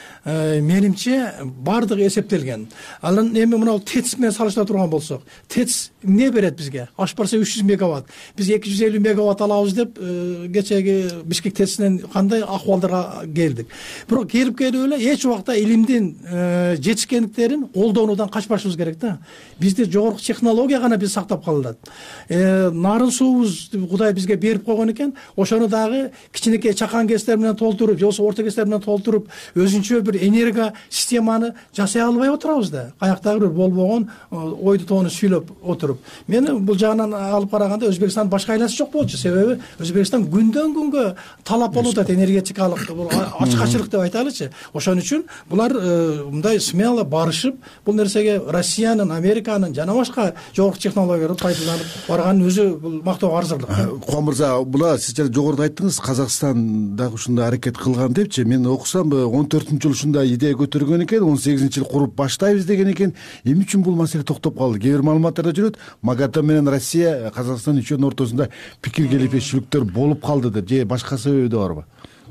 Менимче баардыгы эсептелген. Анан эми мына ТЭЦ менен салыштыра турган болсок, ТЭЦ эмне берет бизге? Аш барса үч жүз мегаватт. Биз эки жүз элүү мегаватт алабыз деп кечеги Бишкек ТЭЦинен кандай акыбалдарга келдик. Бирок келип келип эле эч убакта илимдин жетишкендиктерин колдонуудан качпашыбыз керек да. Бизде жогорку технология гана биз сактап калат. Нарын суубуз Кудай бизге берип койгон экен, ошону дагы кичинекей чакан кестер менен толтуруп, же болбосо орто кестер менен толтуруп, өзүнчө энерго системаны жасай албай отурабыз да. Каяктагы бир болбогон ойду тоону сүйлөп отуруп. Мен бул жагынан алып караганда Өзбекстан башка айласы жок болчу. Себеби Өзбекстан күндөн күнгө талап болуп атат энергетикалык ачкачылык деп айтайлычы. Ошон үчүн булар мындай смело барышып, бул нерсеге Россиянын, Американын жана башка жогорку технологияларды пайдаланып барганын өзү бул мактоого арзырлык. Кубан мырза, була сиз жогоруда айттыңыз, Казакстан дагы ушундай аракет кылган депчи. Мен окусам он төртүнчү жыл ушундай идея көтөргөн экен, он сегизинчи жыл куруп баштайбыз деген экен. Эмне үчүн бул маселе токтоп калды? Кээ бир маалыматтарда жүрөт, МАГАТЭ менен Россия, Казакстан үчөөнүн ортосунда пикир келишпешчиликтер болуп калды деп, же башка себеби да барбы?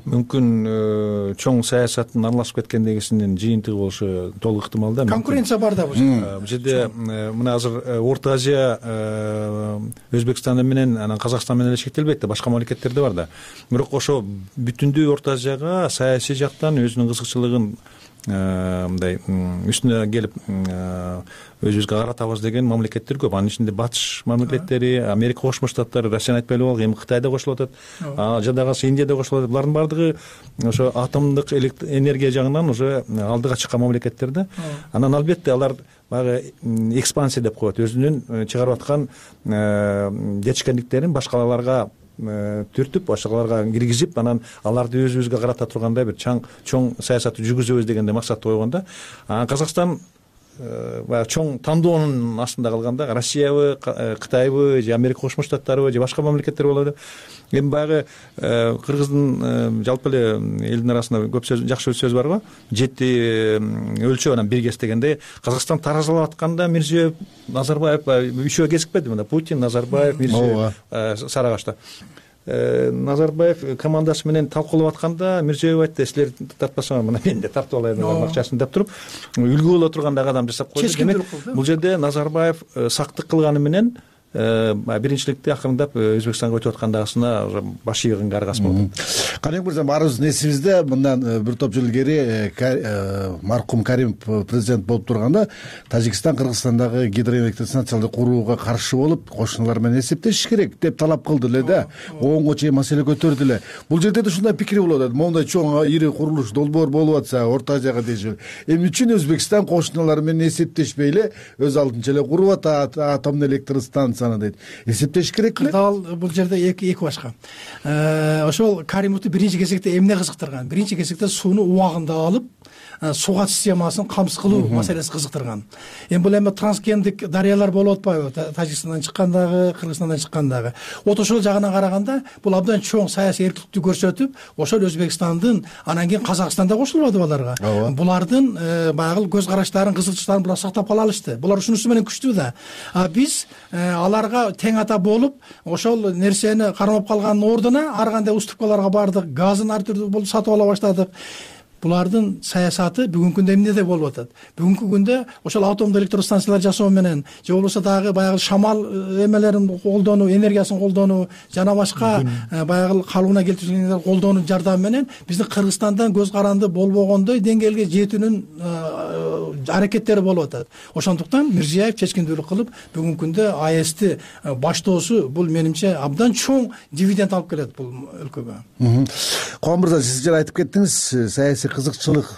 Мүмкүн чоң саясаттын аралашып кеткендегисинин жыйынтыгы болушу толук ыктымал да. Конкуренция бар да бул жерде. Бул жерде мына азыр Орто Азия Өзбекстан менен анан Казакстан менен эле шектелбейт да, башка мамлекеттерде бар да. Бирок ошо бүтүндүү Орто Азияга саясий жактан өзүнүн кызыкчылыгын мындай үстүнө келип өзүбүзгө каратабыз деген мамлекеттер көп. Анын ичинде батыш мамлекеттери, Америка Кошмо Штаттары, Россияны айтпай эле болго, эми Кытай да кошулуп атат, жадагысы Индия да кошулуп атат. Булардын баардыгы ошо атомдук энергия жагынан уже алдыга чыккан мамлекеттер да. Анан албетте алар баягы экспансия деп коет, өзүнүн чыгарып аткан жетишкендиктерин башкаларга түртүп, башкаларга киргизип, анан аларды өзүбүзгө карата тургандай бир чоң саясатты жүргүзөбүз дегенде максатты койгон да. Казакстан баягы чоң тандоонун астында калганда Россиябы, Кытайбы, же Америка Кошмо Штаттарыбы, же башка мамлекеттер болобу. Эми баягы кыргыздын жалпы эле элдин арасында көп сөз, жакшы сөз бар го. Жети өлчөп анан бир кес дегенде, Казакстан таразалап атканда Мирзиёев, Назарбаев үчөө кезикпеди мында. Путин, Назарбаев, Мирзиёев Сарагашта. Назарбаев командасы менен талкуулап атканда Мирзиёев айтты, силер тартпасаңар мына мен да тартып алайын деген акчасын деп туруп, үлгү боло тургандай адам жасап койду. Демек, бул жерде Назарбаев сактык кылганы менен биринчиликти акырындап Өзбекстанга өтүп аткандагысына баш ийгенге аргасы болду. Канек мырза, баарыбыздын эсибизде мындан бир топ жыл илгери маркум Каримов президент болуп турганда Тажикстан Кыргызстандагы гидроэлектростанцияларды курууга каршы болуп, кошуналар менен эсептешиш керек деп талап кылды эле да. Оңго чейин маселе көтөрдү эле. Бул жерде да ушундай пикир болуп атат. Мондай чоң ири курулуш долбоор болуп атса, Орто Азияга дешил. Эми үчүн Өзбекстан кошуналары менен эсептешпей эле өз алдынча эле куруп атат атомдук электростанция дейт. Эсептеш керек эле. Дал бул жерде эки эки башка. Ошол Каримовду биринчи кезекте эмне кызыктырган? Биринчи кезекте сууну убагында алып, суга системасын камсыз кылуу маселеси кызыктырган. Эми бул эми трансгендик дарыялар болуп атпайбы? Тажикстандан чыккандагы, Кыргызстандан чыккандагы. Вот ошол жагына караганда бул абдан чоң саясий эркиндикти көрсөтүп, ошол Өзбекстандын, анан кийин Казакстанда кошулбады аларга. Булардын баягы көз караштарын, кызыкчылыктарын булар сактап кала алышты. Булар ушунусу менен күчтүү да. А биз аларга тең ата болуп, ошол нерсени кармап калгандын ордуна ар кандай уступкаларга бардык, газын ар түрдүү болуп сатып ала баштадык. Булардын саясаты бүгүнкү күндө эмнеде болуп атат? Бүгүнкү күндө ошол атомдук электростанциялар жасоо менен, же болбосо дагы баягы шамал эмелерин колдонуу, энергиясын колдонуу, жана башка баягы калыбына келтирилгендер колдонуу жардамы менен биздин Кыргызстандан көз каранды болбогондой деңгээлге жетүүнүн аракеттери болуп атат. Ошондуктан Мирзиёев чечкиндүүлүк кылып, бүгүнкү күндө АЭСти баштоосу бул менимче абдан чоң дивиденд алып келет бул өлкөгө. Коом мырза, сиз жана айтып кеттиңиз, саясий кызыкчылык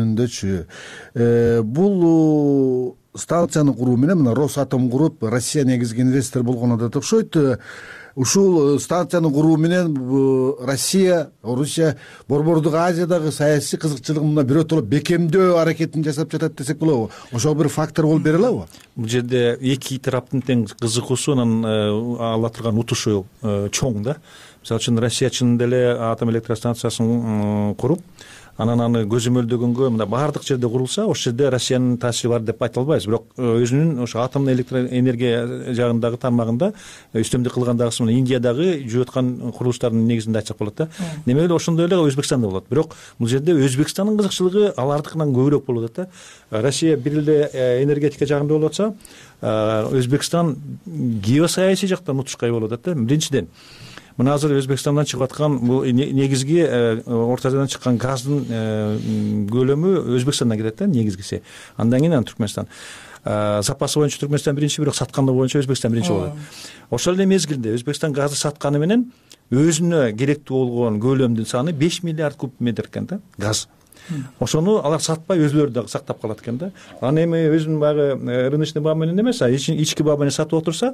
жөнүндөчү. Бул станцияны куруу менен мына Росатом куруп, Россия негизги инвестор болгону да окшойт. Ушул станцияны куруу менен Россия, Орусия Борбордук Азиядагы саясий кызыкчылыгын мына бирөөтөлөп бекемдөө аракетин жасап жатат десек болобу? Ошол бир фактор болуп бере алабы? Бул жерде эки тараптын тең кызыгуусу, анан ала турган утушу чоң да. Мисалы үчүн Россия чынында эле атом электростанциясын куруп, анан аны көзөмөлдөгөнгө мына баардык жерде курулса, ошол жерде Россиянын таасири бар деп айта албайбыз. Бирок өзүнүн ошо атомдук электроэнергия жагындагы тармагында үстөмдүк кылгандагысы мына Индиядагы жүрүп аткан курулуштардын негизинде айтсак болот да. Демек эле ошондой эле Өзбекстанда болот. Бирок бул жерде Өзбекстандын кызыкчылыгы алардыкынан көбүрөөк болуп атат да. Россия бир эле энергетика жагында болуп атса, Өзбекстан геосаясий жактан утушкай болуп атат да. Биринчиден, мына азыр Өзбекстандан чыгып аткан бул негизги Орто Азиядан чыккан газдын көлөмү Өзбекстандан келет да, негизгиси. Андан кийин Түркмөнстан. Запасы боюнча Түркмөнстан биринчи, бирок сатканы боюнча Өзбекстан биринчи болот. Ошол эле мезгилде Өзбекстан газды сатканы менен өзүнө керектүү болгон көлөмдүн саны беш миллиард куб метр экен да, газ. Ошону алар сатпай өзүлөрү дагы сактап калат экен да. Аны эми өзүнүн баягы рыночный баа менен эмес, ички баа менен сатып отурса,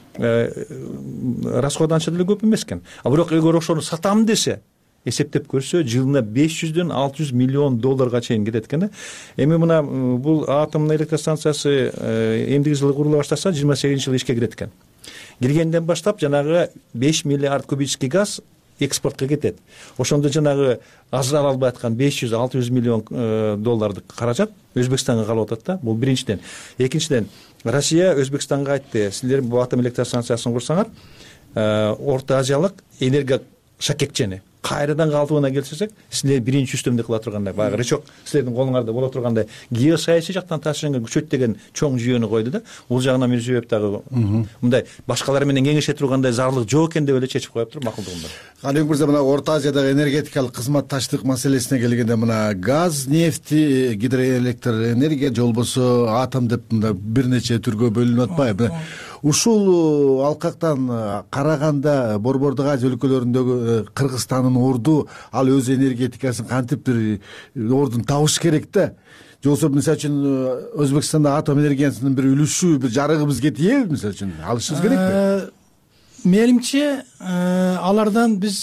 расход анча деле көп эмес экен. А бирок эгер ошону сатам десе, эсептеп көрсө, жылына беш жүздөн алты жүз миллион долларга чейин кетет экен да. Эми мына бул атомдук электростанциясы эмдиги жылы курула баштаса, жыйырма сегизинчи жылы ишке кирет экен. Киргенден баштап жанагы беш миллиард кубический газ экспортко кетет. Ошондо жанагы ажырала албай аткан беш жүз алты жүз миллион доллардык каражат Өзбекстанга калып атат да. Бул биринчиден. Экинчиден, Россия Өзбекстанга айтты, силер бул атом электростанциясын курсаңар, Орто Азиялык энергия шакекчени кайрадан калтыбына келсек, силер биринчи үстөмдүк кыла тургандай баягы рычаг силердин колуңарда боло тургандай геосаясий жактан таасирин күчөйт деген чоң жүйөнү койду да. Бул жагынан Мирзиёев дагы мындай башкалар менен кеңеше тургандай зарылык жок экен деп эле чечип коюптур, макулдугумда. Калек мырза, мына Орто Азиядагы энергетикалык кызматташтык маселесине келгенде, мына газ, нефть, гидроэлектр энергия же болбосо атом деп мында бир нече түргө бөлүнүп атпайбы? Ушул алкактан караганда Борбордук Азия өлкөлөрүндөгү Кыргызстандын орду ал өз энергетикасын кантип бир ордун табыш керек да? Же болбосо мисалы үчүн Өзбекстанда атом энергиясынын бир үлүшү, бир жарыгыбыз кетиеби мисалы үчүн? Алышыбыз керекпи? Менимче алардан биз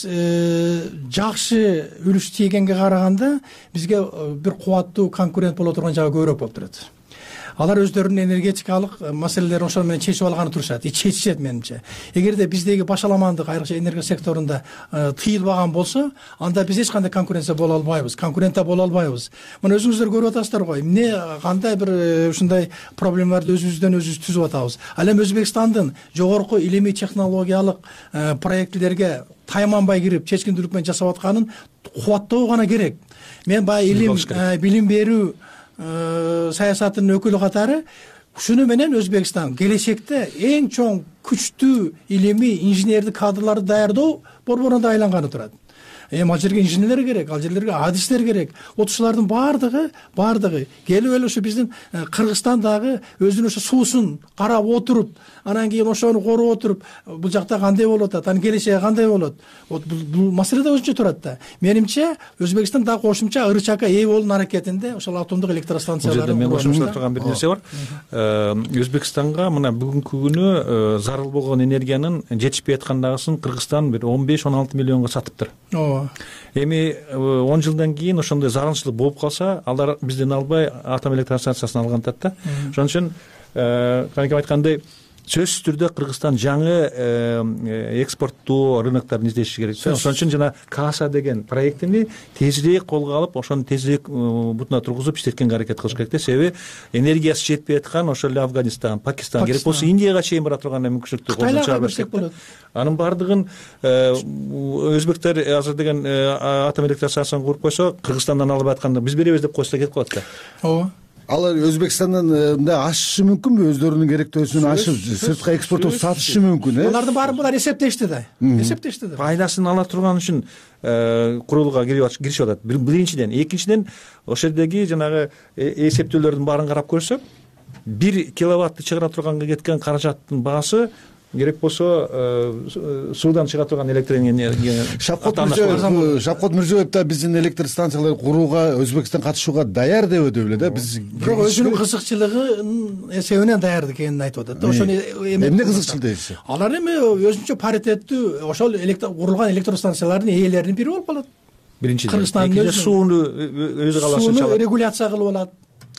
жакшы үлүш тийгенге караганда бизге бир кубаттуу конкурент боло турган жагы көбүрөөк болуп турат. Алар өздөрүнүн энергетикалык маселелерин ошол менен чечип алганы турушат, и чечишет менимче. Эгерде биздеги башаламандык айрыкча энергия секторунда тыйылбаган болсо, анда биз эч кандай конкуренция боло албайбыз, конкурентта боло албайбыз. Мына өзүңүздөр көрүп атасыздар го, эмне кандай бир ушундай проблемаларды өзүбүздөн өзүбүз түзүп атабыз. Ал эми Өзбекстандын жогорку илимий технологиялык проектлерге тайманбай кирип, чечкиндүүлүк менен жасап атканын кубаттоо гана керек. Мен баягы илим, билим берүү саясатынын өкүлү катары ушуну менен Өзбекстан келечекте эң чоң күчтүү илимий инженердик кадрларды даярдоо борборуна айланганы турат. Эми ал жерге инженерлер керек, ал жерлерге адистер керек. Вот ушулардын баардыгы, баардыгы келип эле ушу биздин Кыргызстандагы өзүнүн ошо суусун карап отуруп, анан кийин ошону коруп отуруп, бул жакта кандай болуп атат, анын келечеги кандай болот? Вот бул маселе да өзүнчө турат да. Менимче Өзбекстан дагы кошумча ырычакка ээ болуунун аракетинде ошол атомдук электростанцияларды мен кошумчалап турган бир нерсе бар. Өзбекстанга мына бүгүнкү күнү зарыл болгон энергиянын жетишпей аткандагысын Кыргызстан бир он беш он алты миллионго сатыптыр. Эми он жылдан кийин ошондой зарылчылык болуп калса, алар бизден албай атом электростанциясын алган атат да. Ошон үчүн канекем айткандай, сөзсүз түрдө Кыргызстан жаңы экспорттуу рынокторун издеши керек. Ошон үчүн жана Каса деген проектини тезирээк колго алып, ошону тезирээк бутуна тургузуп иштеткенге аракет кылыш керек да. Себеби энергиясы жетпей аткан ошол эле Афганистан, Пакистан, керек болсо Индияга чейин бара турган мүмкүнчүлүктү колдон чыгарып берсек. Анын баардыгын өзбектер азыр деген атом электростанциясын куруп койсо, Кыргызстандан алып атканда биз беребиз деп койсо кетип калат да. Ооба. Алар Өзбекстандан мындай ашышы мүмкүнбү, өздөрүнүн керектөөсүн ашып, сыртка экспорттоп сатышы мүмкүн, э? Алардын баарын булар эсептешти да. Эсептешти да. Пайдасын ала турган үчүн курулууга киришип атат. Биринчиден, экинчиден ошол жердеги жанагы эсептөөлөрдүн баарын карап көрсөк, бир киловаттты чыгара турганга кеткен каражаттын баасы керек болсо суудан чыга турган электр энергия. Шапкот Мирзиёев да биздин электр станцияларды курууга Өзбекстан катышууга даяр деп өтүп эле да. Биз бирок өзүнүн кызыкчылыгынын эсебинен даяр экенин айтып атат да. Ошону эмне кызыкчыл дейсиз? Алар эми өзүнчө паритеттүү ошол курулган электростанциялардын ээлеринин бири болуп калат. Биринчиден. Экинчиден сууну өзү каалашынча сууну регуляция кылып алат.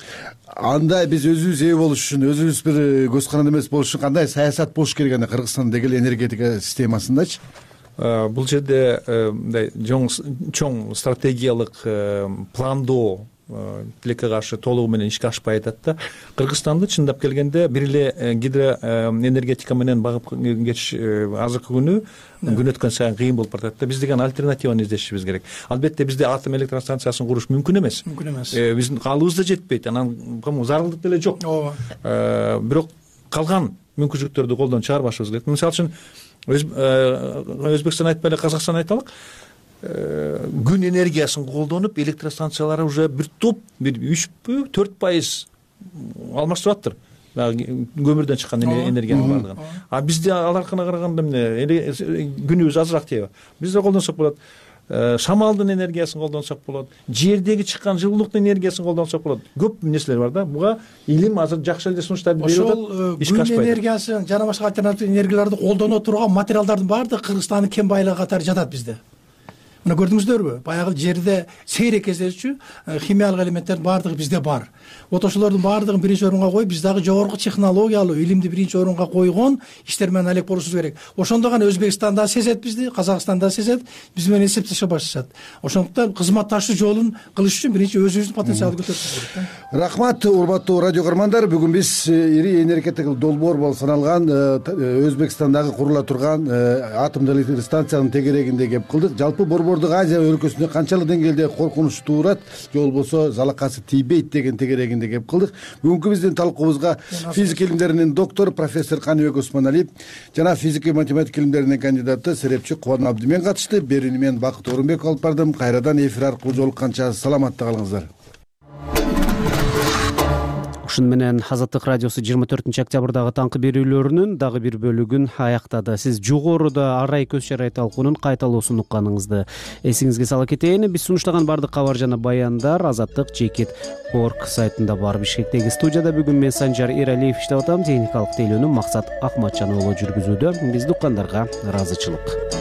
Анда биз өзүбүз ээ болуш үчүн, өзүбүз бир көз каранды эмес болуш үчүн кандай саясат болуш керек анда Кыргызстандагы эле энергетика системасындачы? Бул жерде мындай чоң стратегиялык пландоо тилекке каршы толугу менен ишке ашпай атат да. Кыргызстанды чындап келгенде бир эле гидроэнергетика менен багып кетиш азыркы күнү күн өткөн сайын кыйын болуп баратат да. Биз деген альтернативаны издешибиз керек. Албетте бизде атом электростанциясын куруш мүмкүн эмес. Мүмкүн эмес. Биздин каалыбыз да жетпейт. Анан зарылдык деле жок. Ооба. Бирок калган мүмкүнчүлүктөрдү колдон чыгарбашыбыз керек. Мисалы үчүн Өзбекстан айтпай эле Казакстан айталык. Күн энергиясын колдонуп электростанциялары уже бир топ бир үчпү төрт пайыз алмаштырып атыр. Көмүрдөн чыккан энергиянын баардыгын. А бизде аларкына караганда эмне күнүбүз азыраак тийби. Бизде колдонсок болот. Шамалдын энергиясын колдонсок болот. Жердеги чыккан жылуулуктун энергиясын колдонсок болот. Көп нерселер бар да. Буга илим азыр жакшы эле сунуштарды берип атат. Ошол күн энергиясын жана башка альтернатив энергияларды колдоно турган материалдардын баардыгы Кыргызстандын кен байлыгы катары жатат бизде. Мына көрдүңүздөрбү? Баягы жерде сейрек кездешчү химиялык элементтердин баардыгы бизде бар. Вот ошолордун баардыгын биринчи орунга коюп, биз дагы жогорку технологиялуу илимди биринчи орунга койгон иштер менен алек болушубуз керек. Ошондо гана Өзбекстан да сезет бизди, Казакстан да сезет, биз менен эсептеше башташат. Ошондуктан кызматташуу жолун кылыш үчүн биринчи өзүбүздүн потенциалды көтөрүшүбүз керек. Рахмат, урматтуу радио көрөрмандар. Бүгүн биз ири энергетикалык долбоор болуп саналган Өзбекстандагы курула турган атомдук электр станциянын тегерегинде кеп кылдык. Жалпы борбор Ордук Азия өлкөсүндө канчалык деңгээлде коркунуч туурат же болбосо залакасы тийбейт деген тегерегинде кеп кылдык. Бүгүнкү биздин талкуубузга физика илимдеринин доктору профессор Каныбек Осмоналиев жана физика математика илимдеринин кандидаты серепчи Кубан Абдымен катышты. Берүүнү мен Бакыт Орунбеков алып бардым. Кайрадан эфир аркылуу жолукканча саламатта калыңыздар. Ушуну менен Азаттык радиосу жыйырма төртүнчү октябрдагы таңкы берүүлөрүнүн дагы бир бөлүгүн аяктады. Сиз жогоруда арай көз чарай талкуунун кайталоосун укканыңызды эсиңизге сала кетейин. Биз сунуштаган бардык кабар жана баяндар Азаттык жекит орг сайтында бар. Бишкектеги студияда бүгүн мен Санжар Эралиев иштеп атам. Техникалык тейлөөнү Максат Акматжан уулу жүргүзүүдө. Бизди уккандарга ыраазычылык.